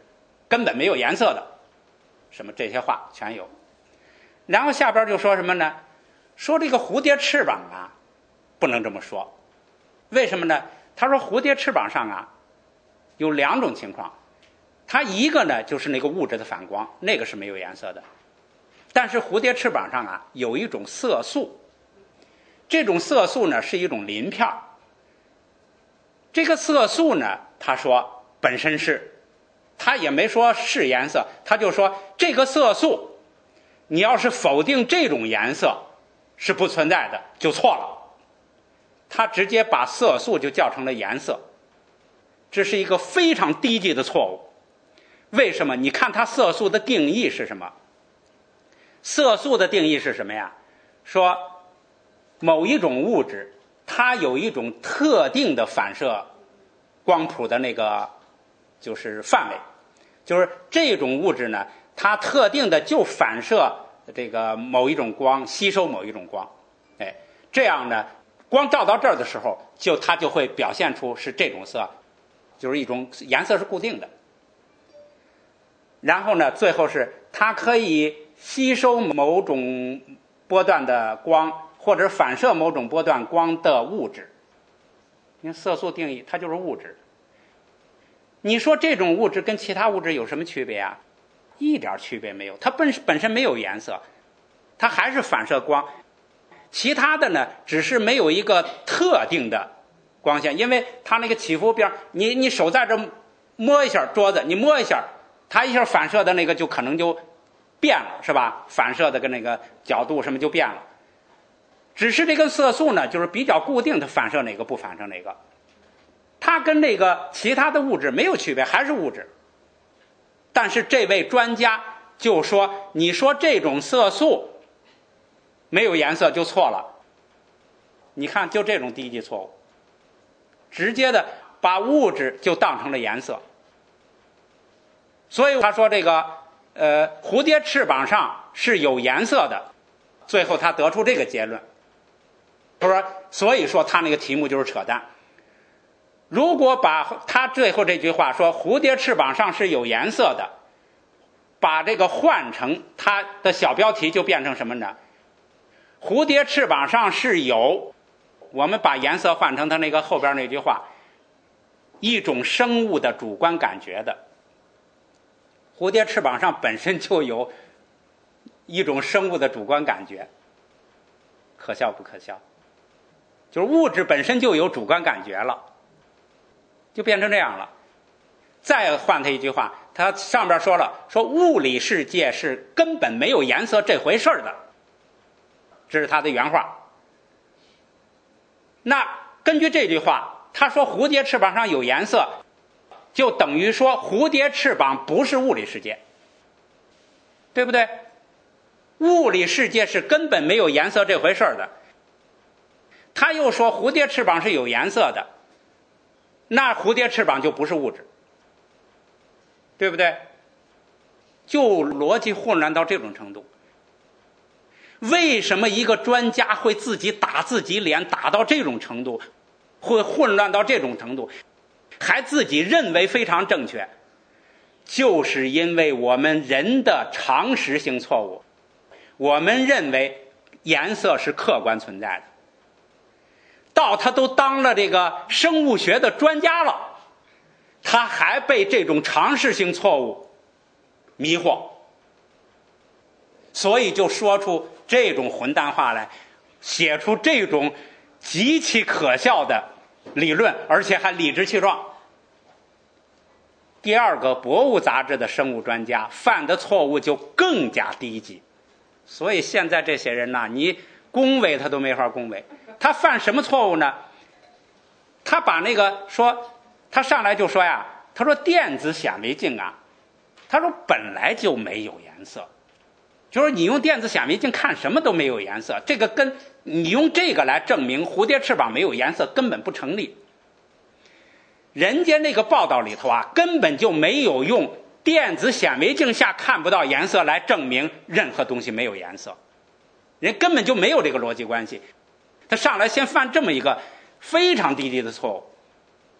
根本没有颜色的，什么这些话全有。然后下边就说什么呢？说这个蝴蝶翅膀啊，不能这么说。为什么呢？他说蝴蝶翅膀上啊有两种情况，它一个呢就是那个物质的反光，那个是没有颜色的。但是蝴蝶翅膀上啊有一种色素，这种色素呢是一种鳞片。这个色素呢，他说本身是，他也没说是颜色，他就说这个色素，你要是否定这种颜色是不存在的，就错了。他直接把色素就叫成了颜色，这是一个非常低级的错误。为什么？你看它色素的定义是什么？色素的定义是什么呀？说某一种物质它有一种特定的反射光谱的那个就是范围，就是这种物质呢，它特定的就反射这个某一种光，吸收某一种光，哎，这样呢光照到这儿的时候，就它就会表现出是这种色，就是一种颜色是固定的。然后呢，最后是它可以吸收某种波段的光，或者反射某种波段光的物质。你看色素定义，它就是物质。你说这种物质跟其他物质有什么区别啊？一点区别没有，它本本身没有颜色，它还是反射光。其他的呢，只是没有一个特定的光线，因为它那个起伏边，你你手在这摸一下桌子，你摸一下，它一下反射的那个就可能就变了，是吧？反射的跟那个角度什么就变了。只是这个色素呢，就是比较固定的反射哪个不反射哪个，它跟那个其他的物质没有区别，还是物质。但是这位专家就说，你说这种色素没有颜色就错了。你看就这种低级错误，直接的把物质就当成了颜色。所以他说这个呃蝴蝶翅膀上是有颜色的，最后他得出这个结论。他说所以说他那个题目就是扯淡。如果把他最后这句话说蝴蝶翅膀上是有颜色的，把这个换成他的小标题就变成什么呢？蝴蝶翅膀上是有，我们把颜色换成他那个后边那句话，一种生物的主观感觉的。蝴蝶翅膀上本身就有一种生物的主观感觉，可笑不可笑？就是物质本身就有主观感觉了，就变成这样了。再换他一句话，他上边说了，说物理世界是根本没有颜色这回事的，这是他的原话。那根据这句话，他说蝴蝶翅膀上有颜色，就等于说蝴蝶翅膀不是物理世界，对不对？物理世界是根本没有颜色这回事的。他又说蝴蝶翅膀是有颜色的，那蝴蝶翅膀就不是物质，对不对？就逻辑混乱到这种程度。为什么一个专家会自己打自己脸，打到这种程度，会混乱到这种程度，还自己认为非常正确？就是因为我们人的常识性错误，我们认为颜色是客观存在的。到他都当了这个生物学的专家了，他还被这种常识性错误迷惑，所以就说出这种混蛋话来，写出这种极其可笑的理论，而且还理直气壮。第二个，博物杂志的生物专家犯的错误就更加低级。所以现在这些人呐，你恭维他都没法恭维。他犯什么错误呢？他把那个说，他上来就说呀，他说电子显微镜啊，他说本来就没有颜色，就是你用电子显微镜看什么都没有颜色，这个跟你用这个来证明蝴蝶翅膀没有颜色根本不成立。人家那个报道里头啊，根本就没有用电子显微镜下看不到颜色来证明任何东西没有颜色，人根本就没有这个逻辑关系。他上来先犯这么一个非常低级的错误。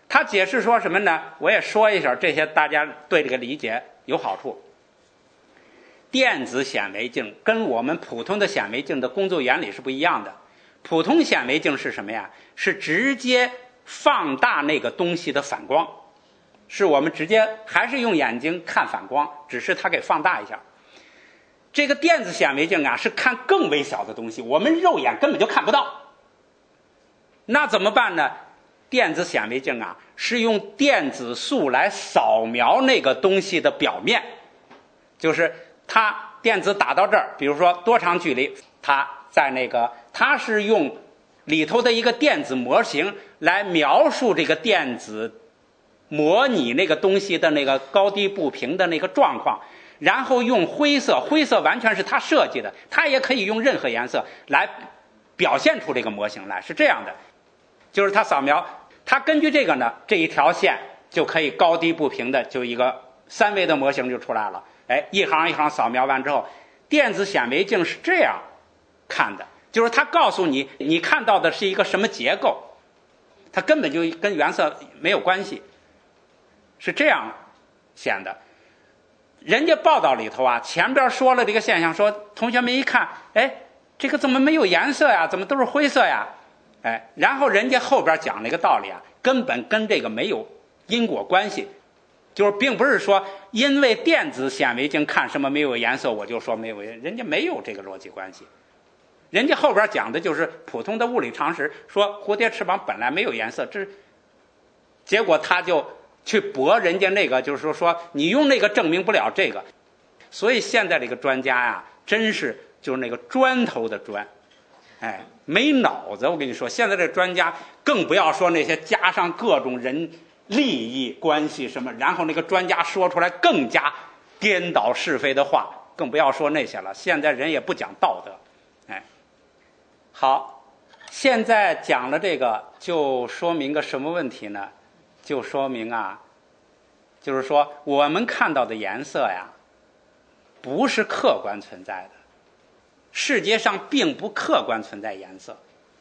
他解释说什么呢？我也说一下，这些大家对这个理解有好处。电子显微镜跟我们普通的显微镜的工作原理是不一样的。普通显微镜是什么呀？是直接放大那个东西的反光，是我们直接还是用眼睛看反光，只是它给放大一下。这个电子显微镜啊，是看更微小的东西，我们肉眼根本就看不到。那怎么办呢？电子显微镜啊，是用电子束来扫描那个东西的表面，就是它电子打到这儿，比如说多长距离，它在那个，它是用里头的一个电子模型来描述这个电子模拟那个东西的那个高低不平的那个状况，然后用灰色，灰色完全是它设计的，它也可以用任何颜色来表现出这个模型来，是这样的。就是它扫描，它根据这个呢，这一条线就可以高低不平的，就一个三维的模型就出来了。哎，一行一行扫描完之后，电子显微镜是这样看的，就是它告诉你，你看到的是一个什么结构，它根本就跟原色没有关系，是这样显的。人家报道里头啊，前边说了这个现象，说同学们一看，哎，这个怎么没有颜色呀？怎么都是灰色呀？哎，然后人家后边讲了一个道理啊，根本跟这个没有因果关系，就是并不是说因为电子显微镜看什么没有颜色，我就说没有，人家没有这个逻辑关系。人家后边讲的就是普通的物理常识，说蝴蝶翅膀本来没有颜色，这结果他就去驳人家那个，就是说说你用那个证明不了这个。所以现在这个专家呀，真是就是那个砖头的砖，哎，没脑子。我跟你说，现在这专家更不要说那些加上各种人利益关系什么，然后那个专家说出来更加颠倒是非的话，更不要说那些了。现在人也不讲道德，哎，好，现在讲了这个，就说明个什么问题呢？就说明啊，就是说我们看到的颜色呀，不是客观存在的。世界上并不客观存在颜色，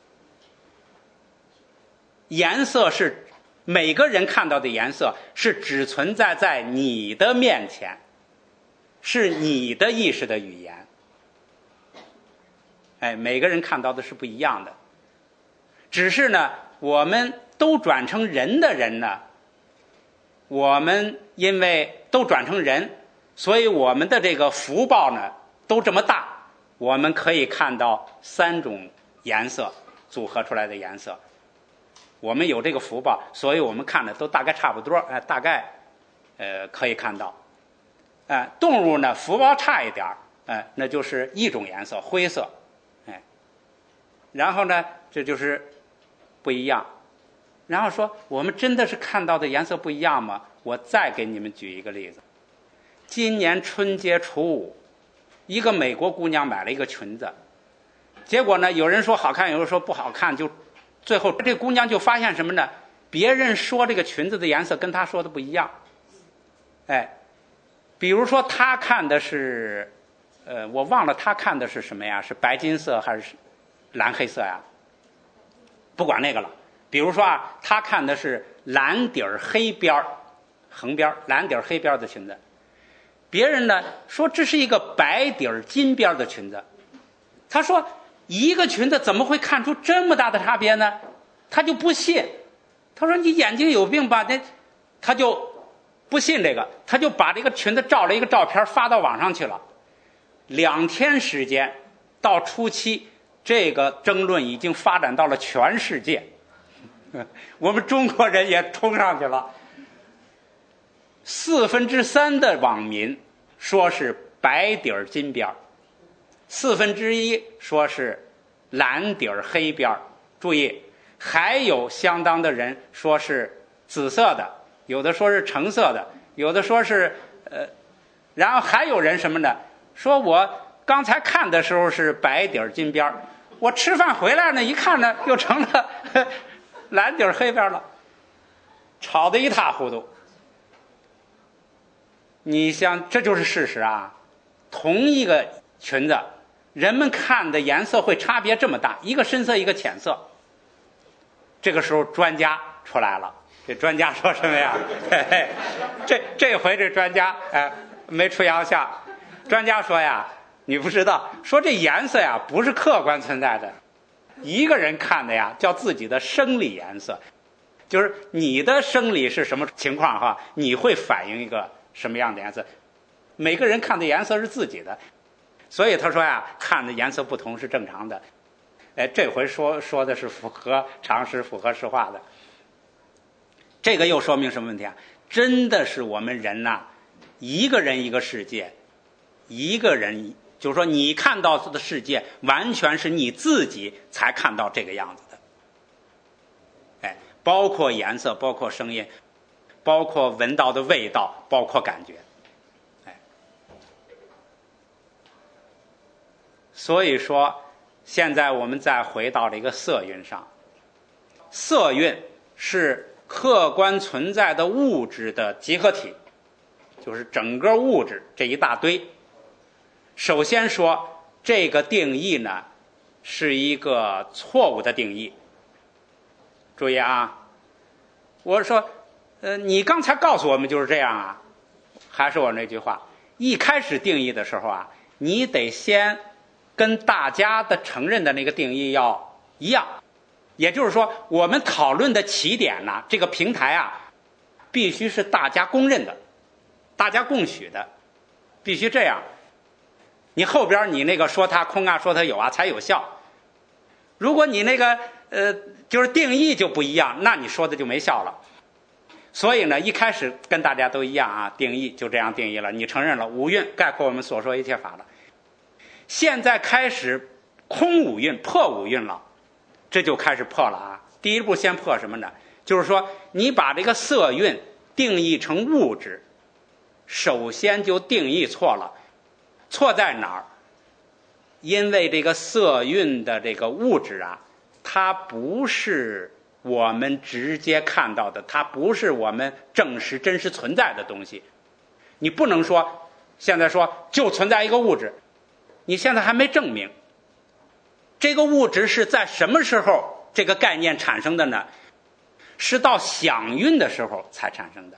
颜色是每个人看到的颜色是只存在在你的面前，是你的意识的语言。哎，每个人看到的是不一样的，只是呢，我们都转成人的人呢，我们因为都转成人，所以我们的这个福报呢都这么大。我们可以看到三种颜色组合出来的颜色，我们有这个福报，所以我们看的都大概差不多，哎，大概呃可以看到。哎，动物呢福报差一点，哎，那就是一种颜色，灰色，哎，然后呢这就是不一样。然后说我们真的是看到的颜色不一样吗？我再给你们举一个例子。今年春节初五，一个美国姑娘买了一个裙子，结果呢有人说好看，有人说不好看，就最后这姑娘就发现什么呢？别人说这个裙子的颜色跟她说的不一样。哎，比如说她看的是呃我忘了她看的是什么呀，是白金色还是蓝黑色呀，不管那个了。比如说啊，她看的是蓝底儿黑边横边蓝底儿黑边的裙子，别人呢说这是一个白底儿金边的裙子。他说一个裙子怎么会看出这么大的差别呢？他就不信，他说你眼睛有病吧？那他就不信这个，他就把这个裙子照了一个照片发到网上去了。两天时间，到初期这个争论已经发展到了全世界，我们中国人也冲上去了。四分之三的网民说是白底儿金边，四分之一说是蓝底儿黑边。注意，还有相当的人说是紫色的，有的说是橙色的，有的说是呃，然后还有人什么呢？说我刚才看的时候是白底儿金边，我吃饭回来呢，一看呢又成了呵蓝底儿黑边了，吵得一塌糊涂。你像这就是事实啊，同一个裙子，人们看的颜色会差别这么大，一个深色一个浅色。这个时候专家出来了， 这专家说什么呀？嘿嘿，这这回这专家哎没出洋相。专家说呀，你不知道，说这颜色呀不是客观存在的，一个人看的呀叫自己的生理颜色，就是你的生理是什么情况哈，你会反映一个什么样的颜色。每个人看的颜色是自己的，所以他说呀，看的颜色不同是正常的。哎，这回说说的是符合常识、符合实话的。这个又说明什么问题啊？真的是我们人呐、啊，一个人一个世界，一个人就是说你看到的世界完全是你自己才看到这个样子的。哎，包括颜色，包括声音，包括闻到的味道，包括感觉。哎，所以说现在我们再回到这个色蕴上，色蕴是客观存在的物质的集合体，就是整个物质这一大堆。首先说这个定义呢是一个错误的定义。注意啊，我说呃，你刚才告诉我们就是这样啊，还是我那句话，一开始定义的时候啊，你得先跟大家的承认的那个定义要一样。也就是说，我们讨论的起点呢，这个平台啊，必须是大家公认的，大家共许的，必须这样。你后边你那个说它空啊，说它有啊，才有效。如果你那个呃，就是定义就不一样，那你说的就没效了。所以呢，一开始跟大家都一样啊，定义就这样定义了，你承认了五蕴概括我们所说一切法了。现在开始空五蕴、破五蕴了。这就开始破了啊！第一步先破什么呢？就是说你把这个色蕴定义成物质，首先就定义错了。错在哪儿？因为这个色蕴的这个物质啊，它不是我们直接看到的，它不是我们证实真实存在的东西。你不能说现在说就存在一个物质，你现在还没证明。这个物质是在什么时候这个概念产生的呢？是到响蕴的时候才产生的。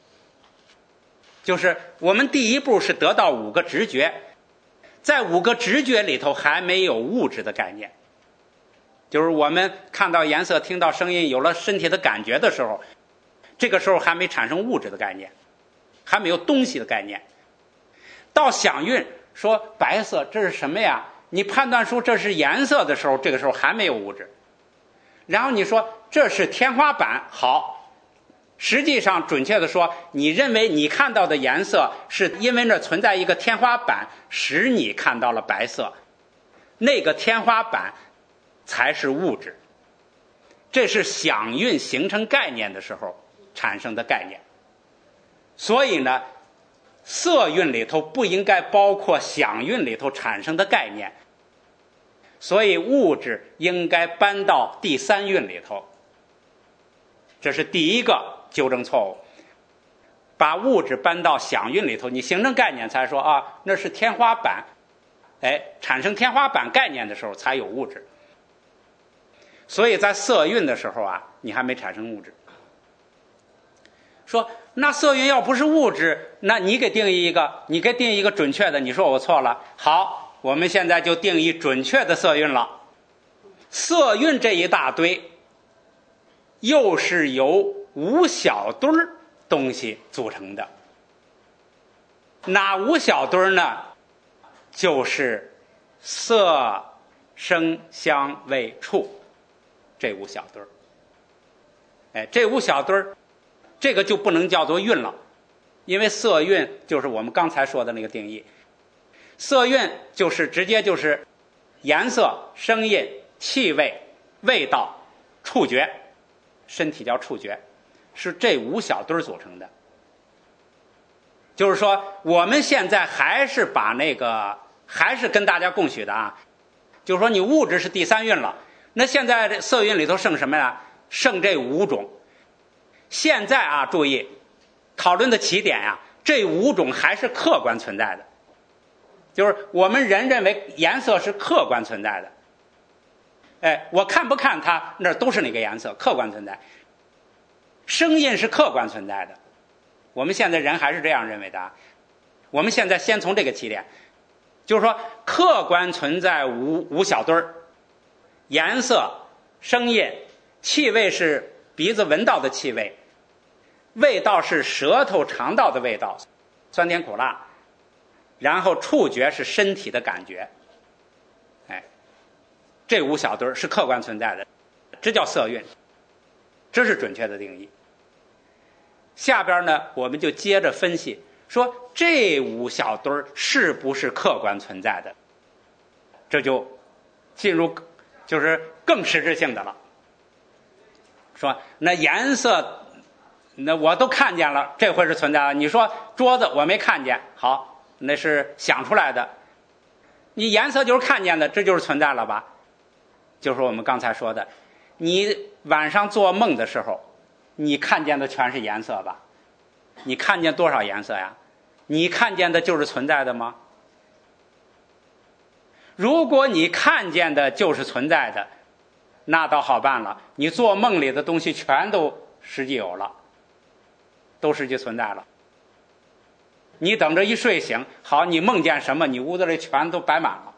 就是我们第一步是得到五个直觉，在五个直觉里头还没有物质的概念。就是我们看到颜色、听到声音，有了身体的感觉的时候，这个时候还没产生物质的概念，还没有东西的概念。到响蕴说白色这是什么呀？你判断出这是颜色的时候，这个时候还没有物质。然后你说这是天花板，好，实际上准确的说，你认为你看到的颜色是因为那存在一个天花板使你看到了白色，那个天花板才是物质。这是响蕴形成概念的时候产生的概念。所以呢，色蕴里头不应该包括响蕴里头产生的概念，所以物质应该搬到第三蕴里头。这是第一个纠正错误，把物质搬到响蕴里头，你形成概念才说啊，那是天花板，哎，产生天花板概念的时候才有物质。所以在色蕴的时候啊，你还没产生物质。说那色蕴要不是物质，那你给定义一个，你给定义一个准确的，你说我错了。好，我们现在就定义准确的色蕴了。色蕴这一大堆又是由五小堆儿东西组成的。哪五小堆儿呢？就是色声香味触这五小堆儿。哎，这五小堆儿这个就不能叫做蕴了，因为色蕴就是我们刚才说的那个定义。色蕴就是直接就是颜色、声音、气味、味道、触觉，身体叫触觉，是这五小堆组成的。就是说我们现在还是把那个还是跟大家共许的啊，就是说你物质是第三蕴了，那现在这色蕴里头剩什么呀？剩这五种。现在啊，注意讨论的起点呀、啊，这五种还是客观存在的，就是我们人认为颜色是客观存在的。哎，我看不看它，那都是那个颜色，客观存在。 声音是客观存在的。我们现在人还是这样认为的啊。我们现在先从这个起点，就是说客观存在五五小堆儿，颜色、声音、气味是鼻子闻到的气味，味道是舌头尝到的味道，酸甜苦辣，然后触觉是身体的感觉。哎，这五小堆儿是客观存在的，这叫色蕴，这是准确的定义。下边呢，我们就接着分析，说这五小堆儿是不是客观存在的，这就进入就是更实质性的了。说那颜色，那我都看见了，这回是存在的。你说桌子我没看见，好，那是想出来的。你颜色就是看见的，这就是存在了吧？就是我们刚才说的，你晚上做梦的时候，你看见的全是颜色吧？你看见多少颜色呀？你看见的就是存在的吗？如果你看见的就是存在的，那倒好办了，你做梦里的东西全都实际有了，都实际存在了。你等着一睡醒，好，你梦见什么，你屋子里全都摆满了。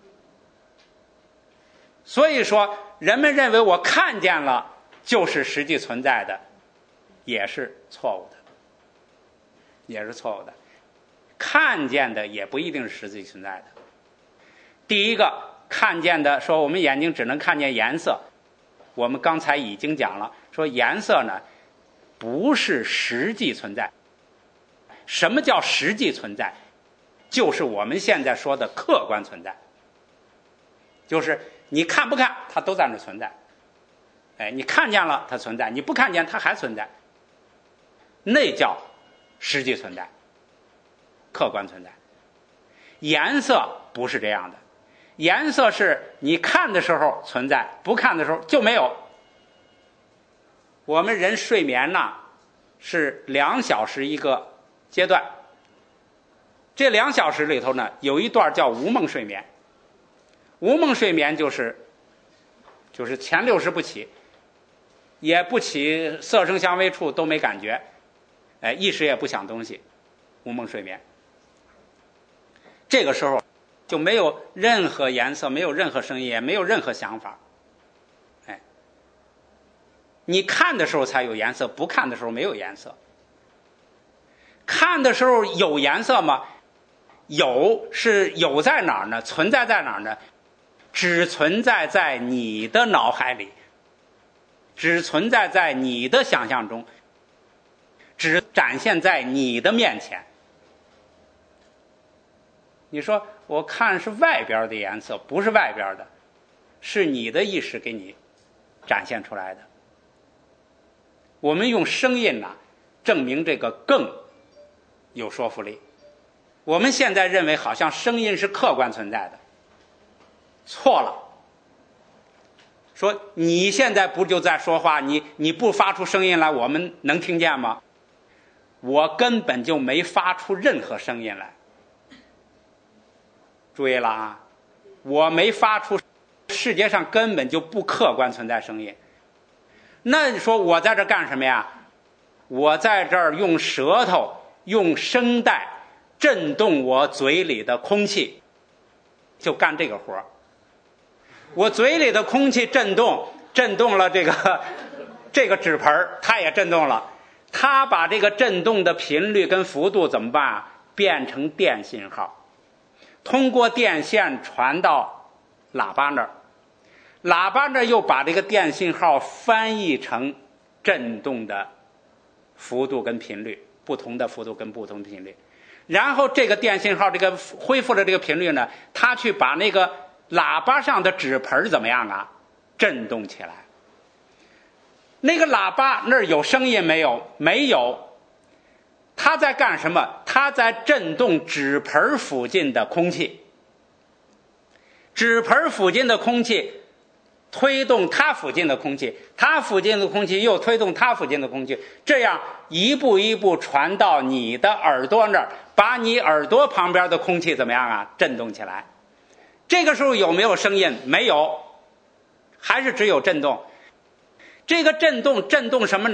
所以说，人们认为我看见了就是实际存在的，也是错误的，也是错误的。看见的也不一定是实际存在的。第一个看见的，说我们眼睛只能看见颜色，我们刚才已经讲了，说颜色呢不是实际存在。什么叫实际存在？就是我们现在说的客观存在，就是你看不看它都在那存在。哎，你看见了它存在，你不看见它还存在，那叫实际存在，客观存在。颜色不是这样的，颜色是你看的时候存在，不看的时候就没有。我们人睡眠呢是两小时一个阶段，这两小时里头呢有一段叫无梦睡眠。无梦睡眠就是就是前六时不起，也不起色声香味触都没感觉，哎，意识也不想东西，无梦睡眠。这个时候就没有任何颜色，没有任何声音，也没有任何想法。哎，你看的时候才有颜色，不看的时候没有颜色。看的时候有颜色吗？有，是有在哪儿呢？存在在哪儿呢？只存在在你的脑海里，只存在在你的想象中，只展现在你的面前。你说我看是外边的颜色，不是外边的，是你的意识给你展现出来的。我们用声音呢、啊、证明这个更有说服力。我们现在认为好像声音是客观存在的，错了。说你现在不就在说话，你你不发出声音来，我们能听见吗？我根本就没发出任何声音来。注意了啊，我没发出，世界上根本就不客观存在声音。那你说我在这干什么呀？我在这儿用舌头用声带震动我嘴里的空气，就干这个活。我嘴里的空气震动，震动了这个这个纸盆，它也震动了。它把这个震动的频率跟幅度怎么办啊？变成电信号，通过电线传到喇叭那儿，喇叭那儿又把这个电信号翻译成震动的幅度跟频率，不同的幅度跟不同频率。然后这个电信号这个恢复了这个频率呢，它去把那个喇叭上的纸盆怎么样啊？震动起来。那个喇叭那儿有声音没有？没有。它在干什么？它在震动纸盆附近的空气。纸盆附近的空气推动它附近的空气，它附近的空气又推动它附近的空气，这样一步一步传到你的耳朵那儿，把你耳朵旁边的空气怎么样啊？震动起来。这个时候有没有声音？没有，还是只有震动。这个震动震动什么呢？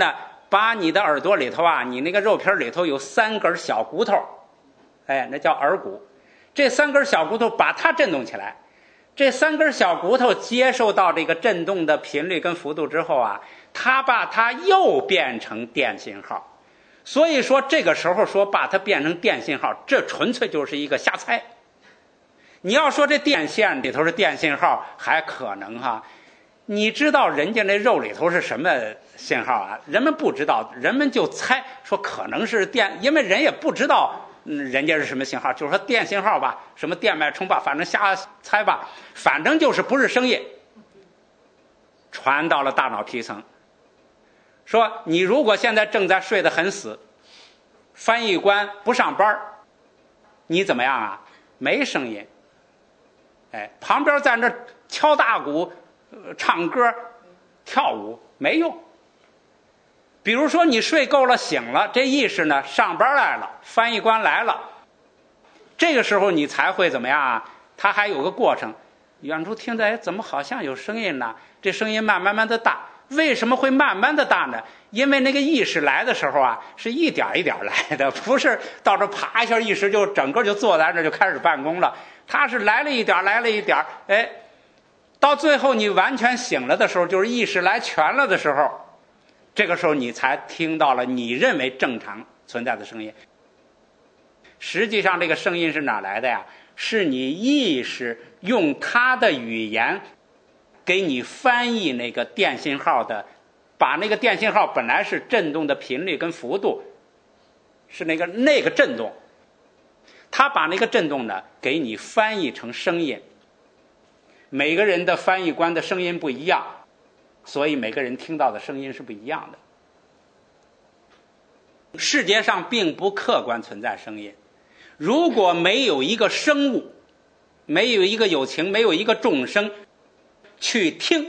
把你的耳朵里头啊，你那个肉皮里头有三根小骨头，哎，那叫耳骨。这三根小骨头把它震动起来，这三根小骨头接受到这个震动的频率跟幅度之后啊，它把它又变成电信号。所以说这个时候说把它变成电信号，这纯粹就是一个瞎猜。你要说这电线里头是电信号还可能哈，你知道人家那肉里头是什么信号啊？人们不知道，人们就猜说可能是电，因为人也不知道嗯人家是什么信号，就是说电信号吧，什么电脉冲吧，反正瞎猜吧，反正就是不是声音，传到了大脑皮层。说你如果现在正在睡得很死，翻译官不上班，你怎么样啊？没声音。哎，旁边在那敲大鼓、唱歌、跳舞没用。比如说你睡够了醒了，这意识呢上班来了，翻译官来了，这个时候你才会怎么样啊？它还有个过程，远处听着哎怎么好像有声音呢？这声音慢慢慢的大。为什么会慢慢的大呢？因为那个意识来的时候啊，是一点一点来的，不是到这啪一下意识就整个就坐在这就开始办公了。它是来了一点来了一点，哎，到最后你完全醒了的时候，就是意识来全了的时候，这个时候你才听到了你认为正常存在的声音。实际上这个声音是哪来的呀？是你意识用它的语言给你翻译那个电信号的，把那个电信号本来是振动的频率跟幅度，是那个那个振动，他把那个振动呢给你翻译成声音。每个人的翻译官的声音不一样，所以每个人听到的声音是不一样的。世界上并不客观存在声音，如果没有一个生物，没有一个有情，没有一个众生去听，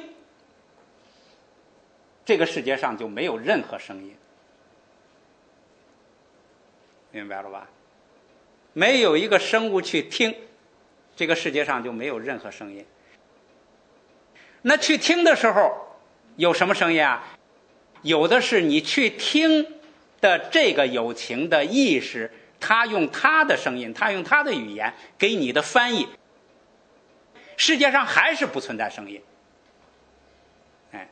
这个世界上就没有任何声音。明白了吧？没有一个生物去听，这个世界上就没有任何声音。那去听的时候有什么声音啊？有的是你去听的这个有情的意识，他用他的声音，他用他的语言给你的翻译。世界上还是不存在声音。哎，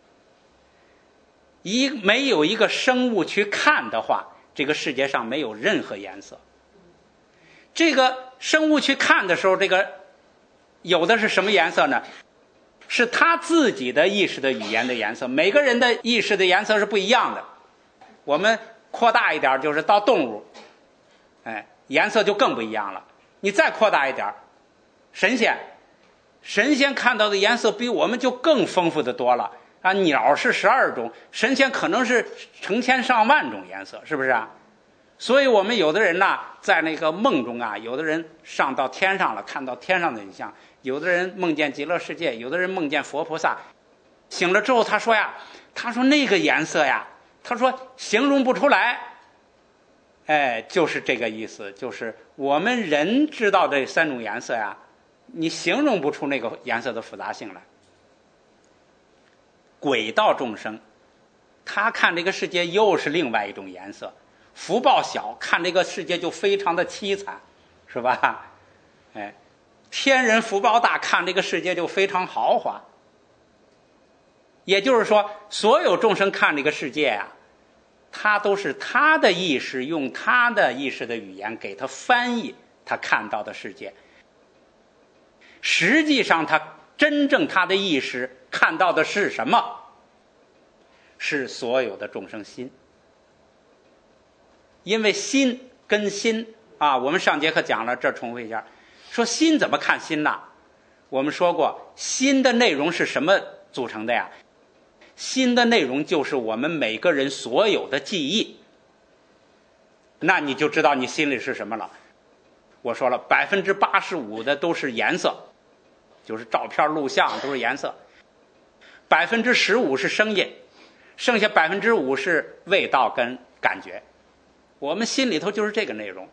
一没有一个生物去看的话，这个世界上没有任何颜色。这个生物去看的时候，这个有的是什么颜色呢？是他自己的意识的语言的颜色。每个人的意识的颜色是不一样的。我们扩大一点，就是到动物，哎，颜色就更不一样了。你再扩大一点，神仙，神仙看到的颜色比我们就更丰富的多了啊！鸟是十二种，神仙可能是成千上万种颜色，是不是啊？所以我们有的人呢，在那个梦中啊，有的人上到天上了，看到天上的景象；有的人梦见极乐世界，有的人梦见佛菩萨。醒了之后，他说呀，他说那个颜色呀，他说形容不出来。哎，就是这个意思，就是我们人知道这三种颜色呀，你形容不出那个颜色的复杂性来。鬼道众生，他看这个世界又是另外一种颜色。福报小，看这个世界就非常的凄惨，是吧？哎，天人福报大，看这个世界就非常豪华。也就是说，所有众生看这个世界啊，他都是他的意识用他的意识的语言给他翻译他看到的世界。实际上他真正他的意识看到的是什么？是所有的众生心。因为心跟心啊，我们上节课讲了，这重复一下，说心怎么看心呢？我们说过，心的内容是什么组成的呀？心的内容就是我们每个人所有的记忆。那你就知道你心里是什么了。我说了，百分之八十五的都是颜色，就是照片、录像都是颜色。百分之十五是声音，剩下百分之五是味道跟感觉。我们心里头就是这个内容。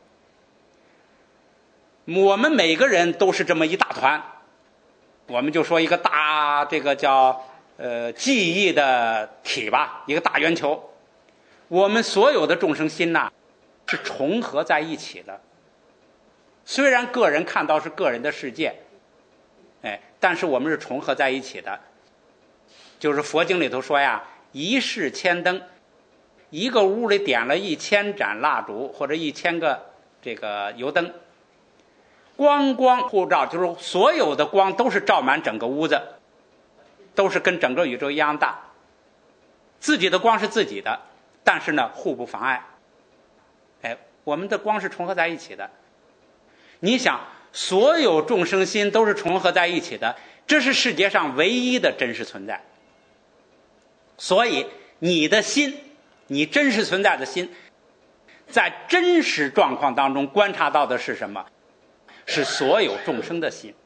我们每个人都是这么一大团，我们就说一个大这个叫呃记忆的体吧，一个大圆球。 我们所有的众生心呐、啊，是重合在一起的。虽然个人看到是个人的世界，哎，但是我们是重合在一起的。就是佛经里头说呀，一室千灯，一个屋里点了一千盏蜡烛或者一千个这个油灯，光光互照，就是所有的光都是照满整个屋子，都是跟整个宇宙一样大。自己的光是自己的，但是呢互不妨碍。哎，我们的光是重合在一起的。你想，所有众生心都是重合在一起的，这是世界上唯一的真实存在。所以你的心，你真实存在的心，在真实状况当中观察到的是什么？是所有众生的心。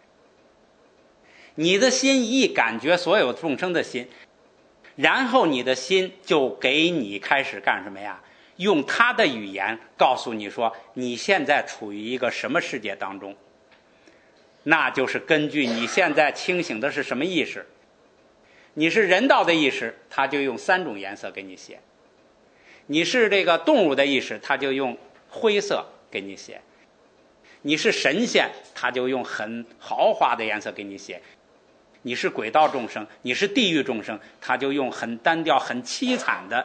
你的心一感觉所有众生的心，然后你的心就给你开始干什么呀？用他的语言告诉你说，你现在处于一个什么世界当中。那就是根据你现在清醒的是什么意识。你是人道的意识，他就用三种颜色给你写；你是这个动物的意识，他就用灰色给你写；你是神仙，他就用很豪华的颜色给你写；你是鬼道众生，你是地狱众生，他就用很单调很凄惨的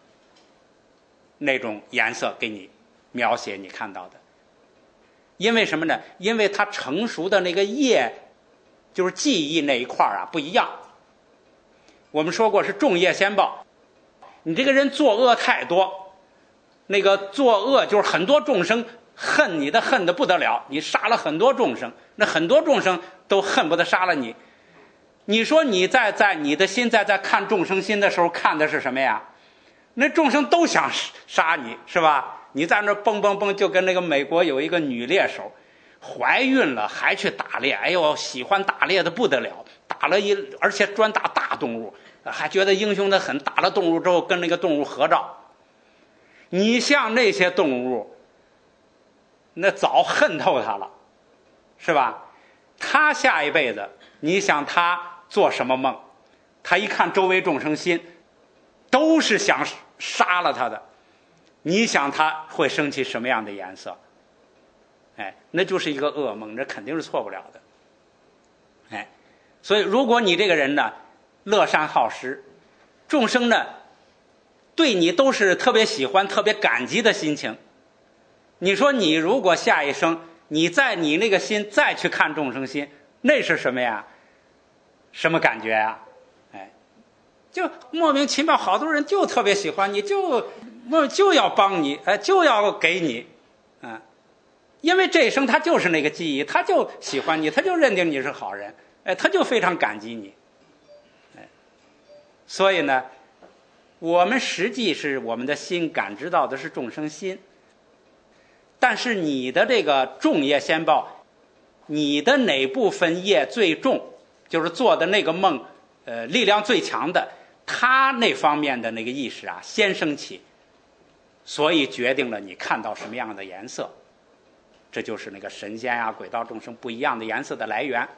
那种颜色给你描写你看到的。因为什么呢？因为他成熟的那个业，就是记忆那一块啊不一样。我们说过是重业先报，你这个人作恶太多，那个作恶就是很多众生恨你的恨得不得了，你杀了很多众生，那很多众生都恨不得杀了你。你说你在在你的心在在看众生心的时候看的是什么呀？那众生都想杀你，是吧？你在那蹦蹦蹦，就跟那个美国有一个女猎手，怀孕了还去打猎，哎呦，喜欢打猎的不得了，打了一而且专打大动物，还觉得英雄的很，打了动物之后跟那个动物合照。你像那些动物，那早恨透他了，是吧？他下一辈子，你想他做什么梦？他一看周围众生心都是想杀了他的，你想他会升起什么样的颜色？哎，那就是一个噩梦，这肯定是错不了的。哎，所以如果你这个人呢，乐善好施，众生呢对你都是特别喜欢特别感激的心情，你说你如果下一生你在你那个心再去看众生心，那是什么呀？什么感觉呀？哎，就莫名其妙，好多人就特别喜欢你，就就要帮你，哎，就要给你，啊，因为这一生他就是那个记忆，他就喜欢你，他就认定你是好人，哎，他就非常感激你，哎，所以呢，我们实际是我们的心感知到的是众生心，但是你的这个重业先报，你的哪部分业最重，就是做的那个梦，呃，力量最强的，他那方面的那个意识啊，先升起，所以决定了你看到什么样的颜色，这就是那个神仙啊、鬼道众生不一样的颜色的来源。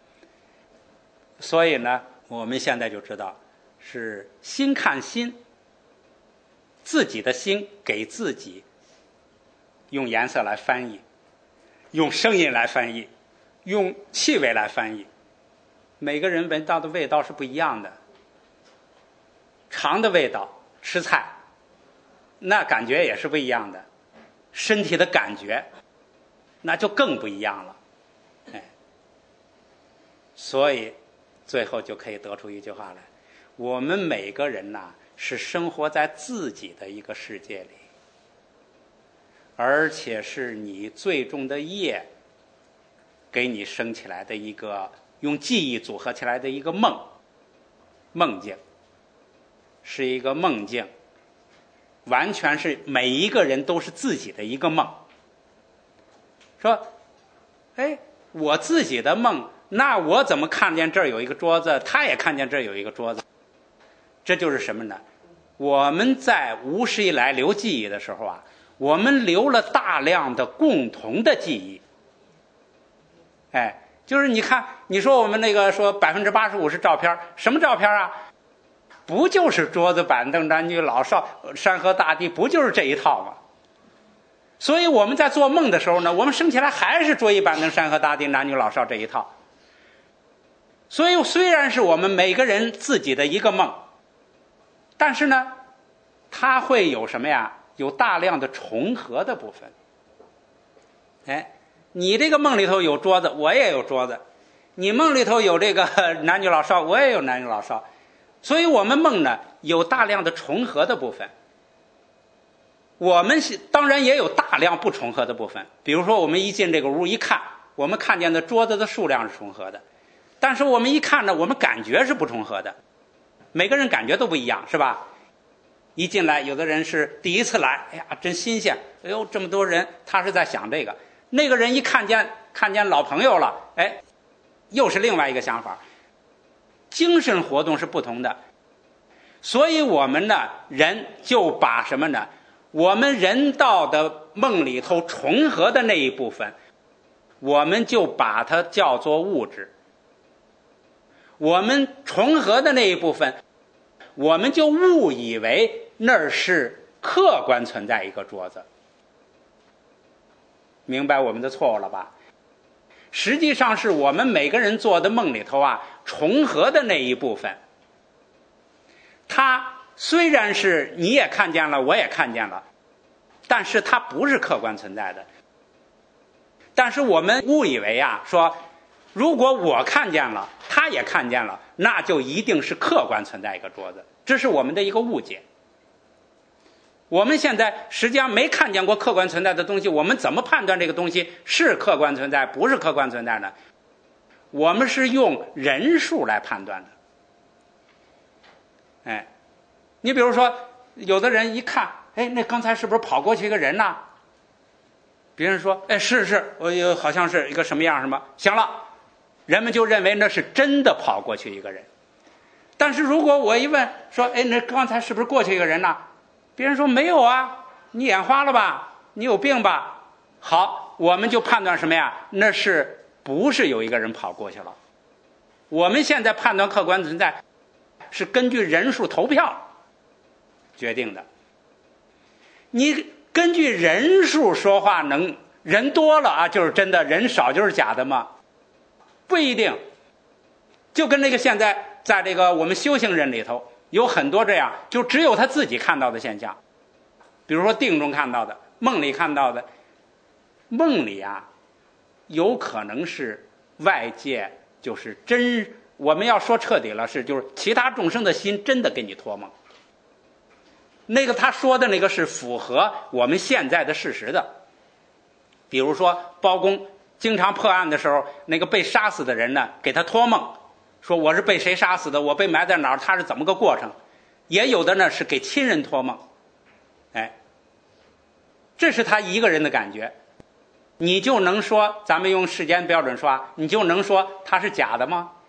所以呢，我们现在就知道是心看心，自己的心给自己用颜色来翻译，用声音来翻译，用气味来翻译。每个人闻到的味道是不一样的，尝的味道，吃菜那感觉也是不一样的，身体的感觉那就更不一样了。哎，所以最后就可以得出一句话来，我们每个人呐、啊、是生活在自己的一个世界里，而且是你最终的业给你生起来的一个用记忆组合起来的一个梦梦境，是一个梦境，完全是每一个人都是自己的一个梦。说哎，我自己的梦，那我怎么看见这儿有一个桌子，他也看见这儿有一个桌子？这就是什么呢？我们在无始以来留记忆的时候啊，我们留了大量的共同的记忆。哎，就是你看，你说我们那个说百分之八十五是照片，什么照片啊？ 不就是桌子板凳男女老少山河大地，不就是这一套吗？所以我们在做梦的时候呢，我们升起来还是桌椅板凳山河大地男女老少这一套。所以虽然是我们每个人自己的一个梦，但是呢它会有什么呀？有大量的重合的部分。哎，你这个梦里头有桌子，我也有桌子；你梦里头有这个男女老少，我也有男女老少。所以我们梦呢有大量的重合的部分。我们当然也有大量不重合的部分，比如说我们一进这个屋一看，我们看见的桌子的数量是重合的，但是我们一看呢，我们感觉是不重合的。每个人感觉都不一样，是吧？一进来，有的人是第一次来，哎呀，真新鲜！哎呦，这么多人，他是在想这个。那个人一看见看见老朋友了，哎，又是另外一个想法。精神活动是不同的，所以我们呢，人就把什么呢？我们人道的梦里头重合的那一部分，我们就把它叫做物质。我们重合的那一部分，我们就误以为那是客观存在一个桌子。明白我们的错误了吧？实际上是我们每个人做的梦里头啊，重合的那一部分，它虽然是你也看见了，我也看见了，但是它不是客观存在的。但是我们误以为啊，说如果我看见了，他也看见了，那就一定是客观存在一个桌子，这是我们的一个误解。我们现在实际上没看见过客观存在的东西，我们怎么判断这个东西是客观存在不是客观存在呢？我们是用人数来判断的。哎，你比如说有的人一看，哎，那刚才是不是跑过去一个人呢？别人说，哎，是是，我有好像是一个什么样什么，行了，人们就认为那是真的跑过去一个人。但是如果我一问说，哎，那刚才是不是过去一个人呢？别人说没有啊，你眼花了吧，你有病吧。好，我们就判断什么呀？那是不是有一个人跑过去了？我们现在判断客观存在是根据人数投票决定的。你根据人数说话，能人多了啊就是真的，人少就是假的吗？不一定。就跟那个现在在这个我们修行人里头有很多这样，就只有他自己看到的现象，比如说定中看到的，梦里看到的。梦里啊有可能是外界就是真，我们要说彻底了，是就是其他众生的心真的给你托梦。那个他说的那个是符合我们现在的事实的。比如说包公经常破案的时候，那个被杀死的人呢给他托梦，说我是被谁杀死的，我被埋在哪儿，他是怎么个过程。也有的呢是给亲人托梦。哎，这是他一个人的感觉。你就能说，咱们用世间标准说，你就能说他是假的吗？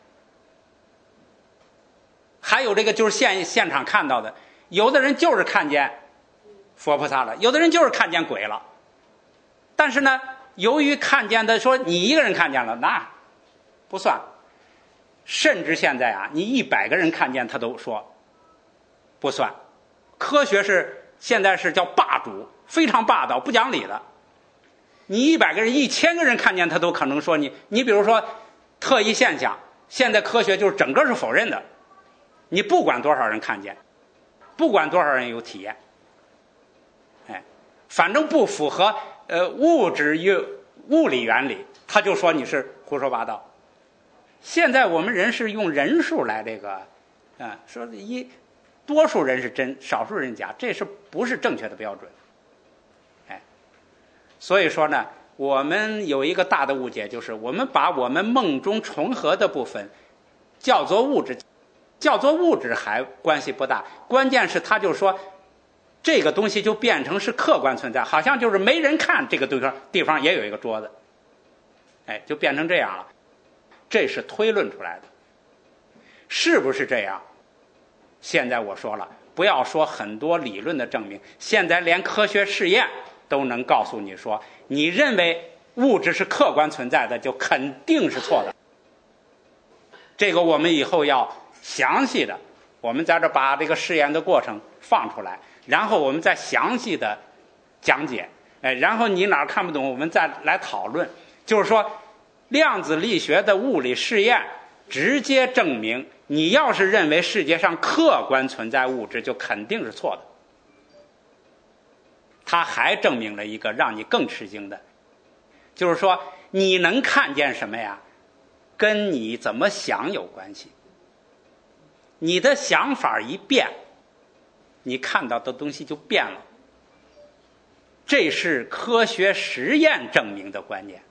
还有这个就是现现场看到的，有的人就是看见佛菩萨了，有的人就是看见鬼了。但是呢，由于看见的说你一个人看见了，那不算。甚至现在啊，你一百个人看见他都说不算。科学是现在是叫霸主，非常霸道，不讲理的。你一百个人、一千个人看见他都可能说你。你比如说特异现象，现在科学就是整个是否认的。你不管多少人看见，不管多少人有体验，哎，反正不符合呃物质与物理原理，他就说你是胡说八道。现在我们人是用人数来这个，啊，说一多数人是真，少数人假，这是不是正确的标准？哎，所以说呢，我们有一个大的误解，就是我们把我们梦中重合的部分叫做物质，叫做物质还关系不大，关键是他就说这个东西就变成是客观存在，好像就是没人看这个地方地方也有一个桌子，哎，就变成这样了。这是推论出来的，是不是这样？现在我说了，不要说很多理论的证明，现在连科学试验都能告诉你说，你认为物质是客观存在的，就肯定是错的。这个我们以后要详细的我们在这把这个试验的过程放出来，然后我们再详细的讲解，哎，然后你哪儿看不懂，我们再来讨论。就是说，量子力学的物理试验直接证明，你要是认为世界上客观存在物质，就肯定是错的。它还证明了一个让你更吃惊的，就是说，你能看见什么呀？跟你怎么想有关系。你的想法一变，你看到的东西就变了。这是科学实验证明的观念。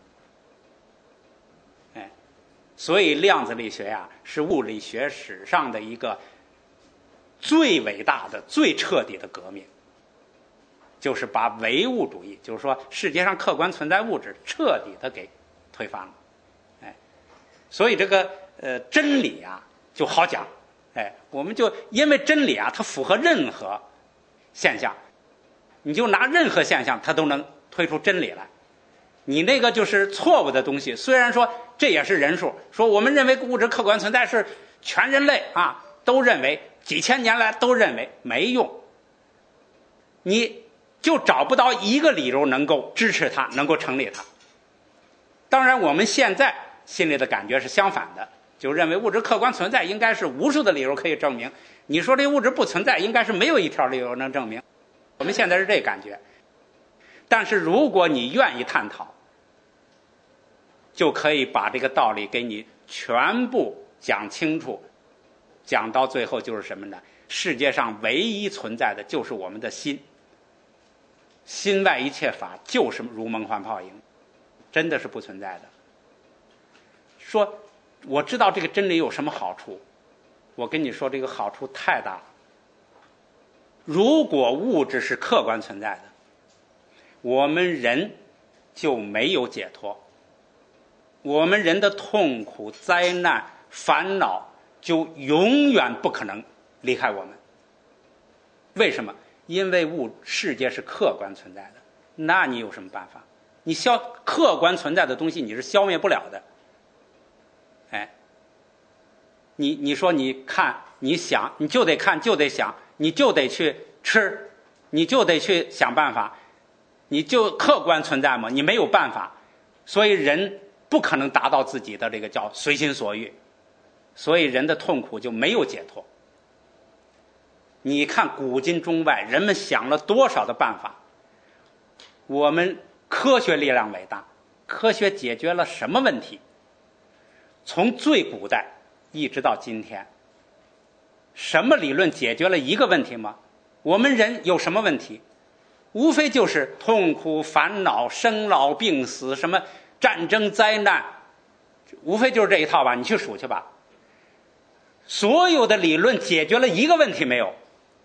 哎，所以量子力学呀，是物理学史上的一个最伟大的、最彻底的革命，就是把唯物主义，就是说世界上客观存在物质，彻底的给推翻了。哎，所以这个呃真理啊就好讲。哎，我们就因为真理啊，它符合任何现象，你就拿任何现象，它都能推出真理来。你那个就是错误的东西，虽然说这也是人数，说我们认为物质客观存在是全人类啊都认为，几千年来都认为，没用，你就找不到一个理由能够支持它，能够成立它。当然，我们现在心里的感觉是相反的。就认为物质客观存在应该是无数的理由可以证明，你说这物质不存在应该是没有一条理由能证明，我们现在是这感觉。但是如果你愿意探讨，就可以把这个道理给你全部讲清楚，讲到最后就是什么呢？世界上唯一存在的就是我们的心，心外一切法就是如梦幻泡影，真的是不存在的。说我知道这个真理有什么好处，我跟你说这个好处太大了。如果物质是客观存在的，我们人就没有解脱，我们人的痛苦、灾难、烦恼就永远不可能离开我们。为什么？因为物世界是客观存在的，那你有什么办法？你消客观存在的东西你是消灭不了的。哎，你你说你看你想，你就得看就得想，你就得去吃，你就得去想办法，你就客观存在嘛，你没有办法，所以人不可能达到自己的这个叫随心所欲，所以人的痛苦就没有解脱。你看古今中外，人们想了多少的办法，我们科学力量伟大，科学解决了什么问题？从最古代一直到今天，什么理论解决了一个问题吗？我们人有什么问题？无非就是痛苦、烦恼、生老病死，什么战争、灾难，无非就是这一套吧，你去数去吧。所有的理论解决了一个问题没有？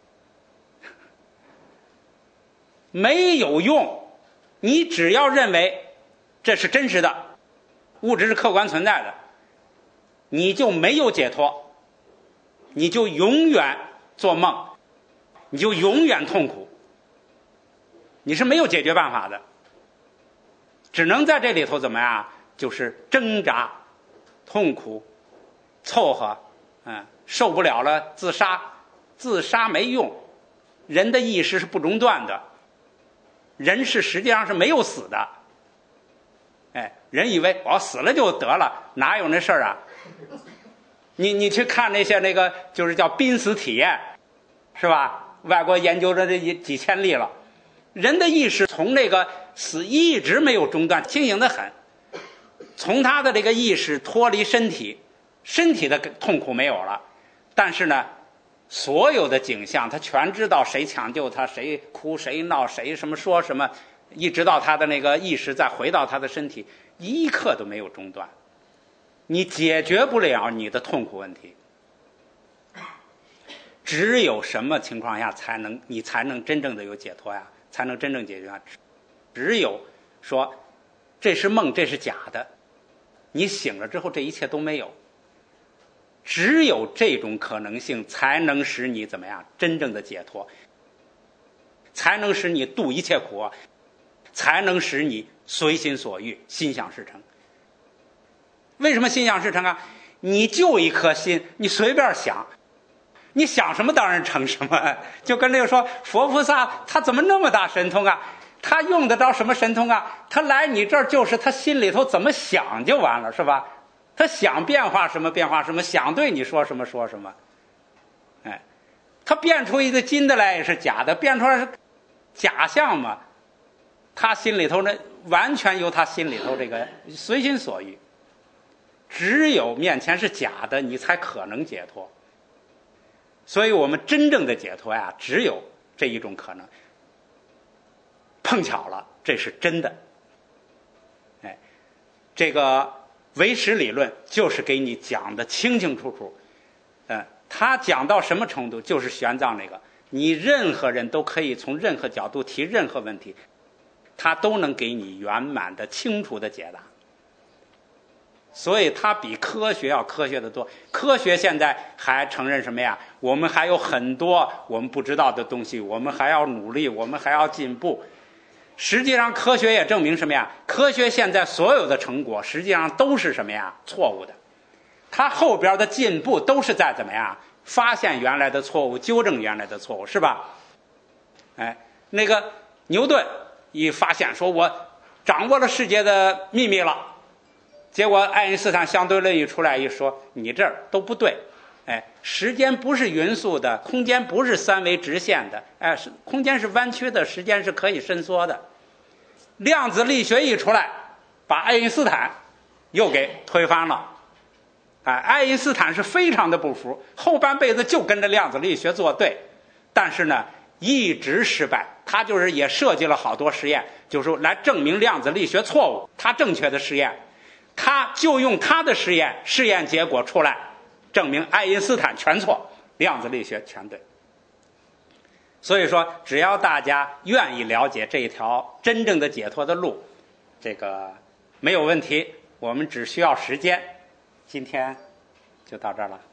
没有用。你只要认为这是真实的，物质是客观存在的，你就没有解脱，你就永远做梦，你就永远痛苦，你是没有解决办法的，只能在这里头怎么样？就是挣扎、痛苦、凑合，嗯，受不了了自杀，自杀没用，人的意识是不中断的，人是实际上是没有死的。哎，人以为我、哦、死了就得了，哪有那事儿啊？你你去看那些那个就是叫濒死体验，是吧？外国研究了这几千例了，人的意识从那个死一直没有中断，清醒得很。从他的这个意识脱离身体，身体的痛苦没有了，但是呢，所有的景象他全知道，谁抢救他，谁哭谁闹，谁什么说什么，一直到他的那个意识再回到他的身体，一刻都没有中断。你解决不了你的痛苦问题，只有什么情况下才能你才能真正的有解脱呀？才能真正解决啊？只有说这是梦，这是假的，你醒了之后这一切都没有，只有这种可能性才能使你怎么样真正的解脱，才能使你度一切苦，才能使你随心所欲，心想事成。为什么心想事成啊？你就一颗心，你随便想， 你想什么当然成什么。就跟这个说佛菩萨他怎么那么大神通啊？他用得着什么神通啊？他来你这儿就是他心里头怎么想就完了，是吧？他想变化什么变化什么，想对你说什么说什么。哎，他变出一个金的来也是假的，变出来是假象嘛。他心里头呢，完全由他心里头这个随心所欲。只有面前是假的，你才可能解脱。所以我们真正的解脱呀，只有这一种可能。碰巧了，这是真的。哎，这个唯识理论就是给你讲的清清楚楚。呃，他讲到什么程度，就是玄奘那个，你任何人都可以从任何角度提任何问题，他都能给你圆满的、清楚的解答。所以它比科学要科学的多。科学现在还承认什么呀？我们还有很多我们不知道的东西，我们还要努力，我们还要进步。实际上科学也证明什么呀？科学现在所有的成果实际上都是什么呀？错误的。它后边的进步都是在怎么样发现原来的错误，纠正原来的错误，是吧？哎，那个牛顿一发现说我掌握了世界的秘密了，结果爱因斯坦相对论一出来一说，你这儿都不对。哎，时间不是匀速的，空间不是三维直线的，哎，是空间是弯曲的，时间是可以伸缩的。量子力学一出来，把爱因斯坦又给推翻了。哎，爱因斯坦是非常的不服，后半辈子就跟着量子力学作对，但是呢一直失败。他就是也设计了好多实验，就是来证明量子力学错误，他正确的实验，他就用他的实验，试验结果出来证明爱因斯坦全错，量子力学全对。所以说只要大家愿意了解这一条真正的解脱的路，这个没有问题，我们只需要时间。今天就到这儿了。